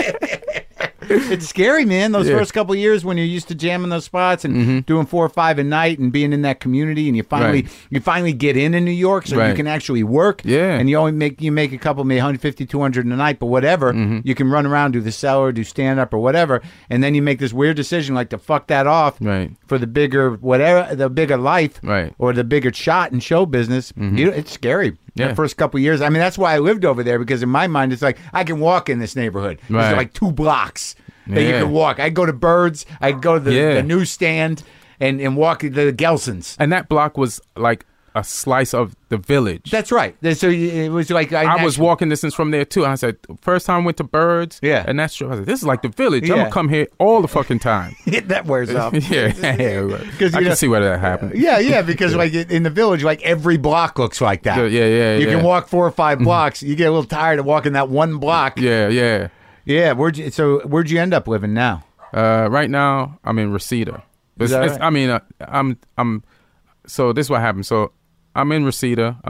It's scary, man. Those first couple of years when you're used to jamming those spots and doing 4 or 5 a night and being in that community, and you finally get in New York, so you can actually work. Yeah, and you only make a couple, maybe 150, 200 a night, but whatever. You can run around, do the cellar, do stand up or whatever, and then you make this weird decision like to fuck that off for the bigger whatever, the bigger life, or the bigger shot in show business. It's scary. The first couple of years. I mean, that's why I lived over there, because in my mind, it's like I can walk in this neighborhood. There's like 2 blocks that you can walk. I go to Birds. I go to the newsstand and walk to the Gelson's. And that block was like a slice of the village. That's right. So it was like I was walking distance from there too. And I said, first time I went to Birds. Yeah. And that's true. I said, this is like the village. I'm gonna come here all the fucking time. That wears off. Because I can see where that happened. Yeah. Because like in the village, like every block looks like that. You can walk 4 or 5 blocks. You get a little tired of walking that one block. Yeah. Where'd you end up living now? Right now, I'm in Reseda. I mean, I'm. So this is what happened. So I'm in Reseda.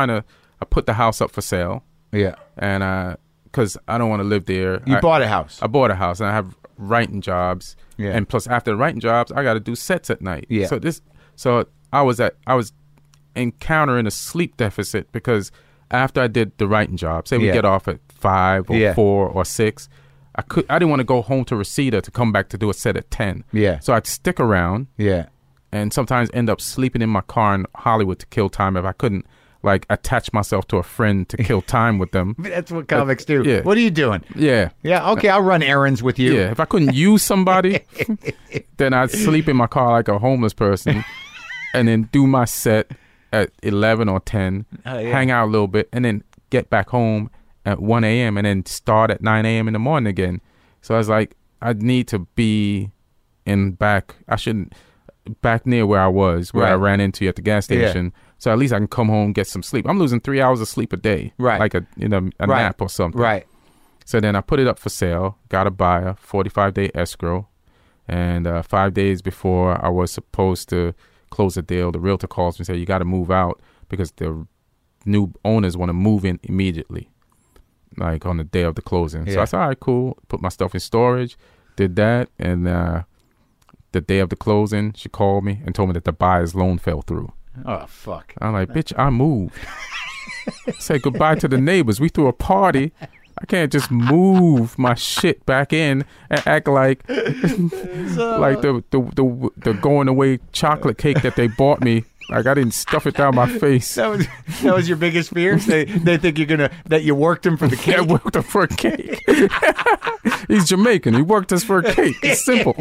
I put the house up for sale. Yeah. And because I don't want to live there. You bought a house. I bought a house, and I have writing jobs. Yeah. And plus, after the writing jobs, I got to do sets at night. Yeah. So I was encountering a sleep deficit, because after I did the writing job, say we get off at 5 or 4 or 6, I didn't want to go home to Reseda to come back to do a set at 10. Yeah. So I'd stick around. Yeah. And sometimes end up sleeping in my car in Hollywood to kill time if I couldn't like attach myself to a friend to kill time with them. That's what comics do. Yeah. What are you doing? Yeah. Yeah. Okay, I'll run errands with you. Yeah. If I couldn't use somebody, then I'd sleep in my car like a homeless person, and then do my set at 11 or 10, hang out a little bit, and then get back home at 1 a.m. and then start at 9 a.m. in the morning again. So I was like, I need to be back near where I was, where I ran into you at the gas station. Yeah. So at least I can come home and get some sleep. I'm losing 3 hours of sleep a day, like a nap or something. Right. So then I put it up for sale, got a buyer, 45-day escrow, and 5 days before I was supposed to close the deal, the realtor calls me and said, you got to move out because the new owners want to move in immediately, like on the day of the closing. So I said, all right, cool. Put my stuff in storage, did that, and the day of the closing, she called me and told me that the buyer's loan fell through. Oh, fuck. I'm like, bitch, I moved. Say goodbye to the neighbors. We threw a party. I can't just move my shit back in and act like like the going away chocolate cake that they bought me. Like I didn't stuff it down my face. That was your biggest fear? They think that you worked him for the cake? I worked him for a cake. He's Jamaican. He worked us for a cake. It's simple.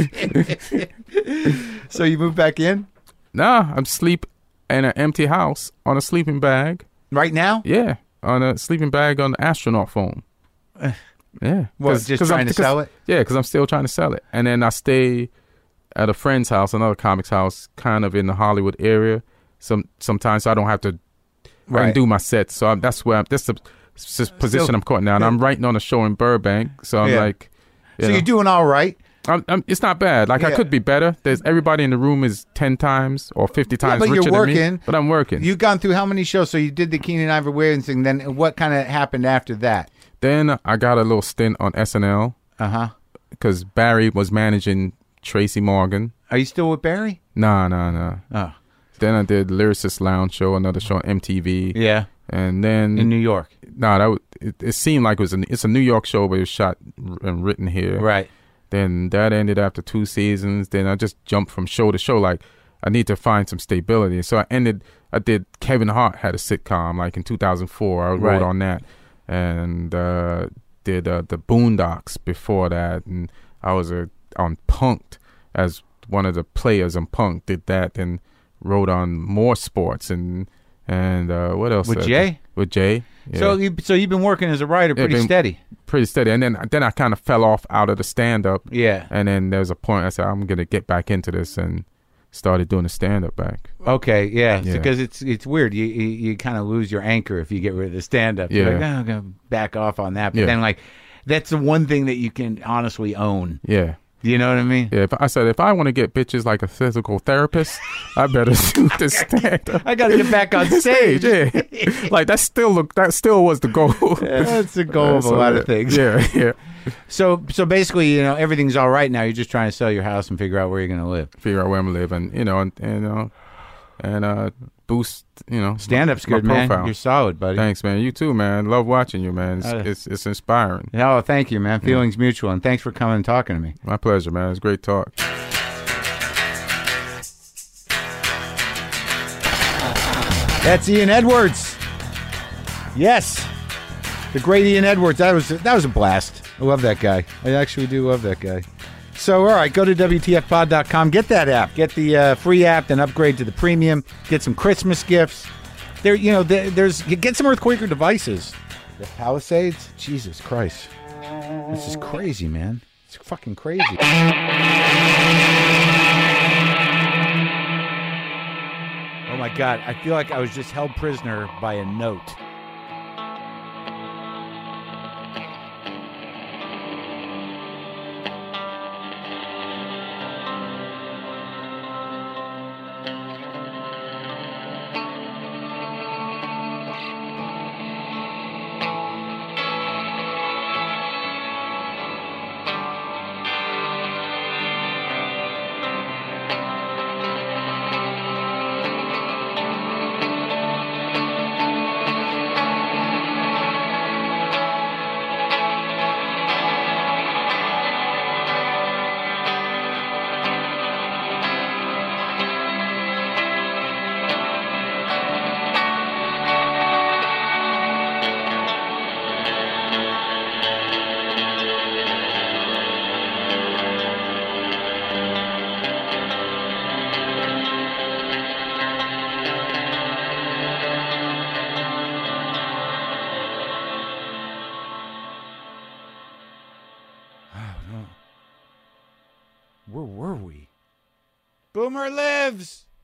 So you moved back in? Nah, I'm sleep in an empty house on a sleeping bag. Right now? Yeah, on a sleeping bag on the astronaut phone. Yeah. Well, just trying to sell it? Yeah, because I'm still trying to sell it. And then I stay at a friend's house, another comic's house, kind of in the Hollywood area. Sometimes so I don't have to I can do my sets. So that's the position I'm caught now. And I'm writing on a show in Burbank. So I'm like... So you're doing all right? It's not bad. Like I could be better. There's everybody in the room is 10 times or 50 times richer you're working, than me. But I'm working. You've gone through how many shows? So you did the Keenan Ivory Wayans thing. Then what kind of happened after that? Then I got a little stint on SNL. Because Barry was managing Tracy Morgan. Are you still with Barry? No. Oh. Then I did Lyricist Lounge Show, another show on MTV. Yeah. And then in New York. No, it seemed like it's a New York show, but it was shot and written here. Right. Then that ended after 2 seasons. Then I just jumped from show to show. Like I need to find some stability. So I did Kevin Hart had a sitcom like in 2004. I wrote on that, and did the Boondocks before that, and I was on Punk'd as one of the players on Punk'd. Did that and wrote on More Sports and And what else? With Jay? With Jay. Yeah. So you've been working as a writer pretty steady. Pretty steady. And then I kind of fell off out of the stand-up. Yeah. And then there was a point I said, I'm going to get back into this, and started doing the stand-up back. Okay, yeah. Because it's weird. You kind of lose your anchor if you get rid of the stand-up. Yeah. You're like, I'm going to back off on that. But then, like, that's the one thing that you can honestly own. Yeah. You know what I mean? Yeah, if I want to get bitches like a physical therapist, I better do the stand-up. I got to get back on stage. Yeah. Like that still was the goal. That's the goal of a lot of things. Yeah. So basically, everything's all right now. You're just trying to sell your house and figure out where you're going to live. Figure out where I'm living, and boost, stand-up's good, man. You're solid, buddy. Thanks, man. You too, man. Love watching you, man. It's inspiring. Oh, thank you, man. Feelings mutual, and thanks for coming and talking to me. My pleasure, man. It's great talk. That's Ian Edwards. Yes, the great Ian Edwards. That was a blast. I love that guy. I actually do love that guy. So, all right, go to WTFpod.com. Get that app. Get the free app, then upgrade to the premium. Get some Christmas gifts. Get some Earthquaker devices. The Palisades? Jesus Christ. This is crazy, man. It's fucking crazy. Oh, my God. I feel like I was just held prisoner by a note. Where were we? Boomer lives!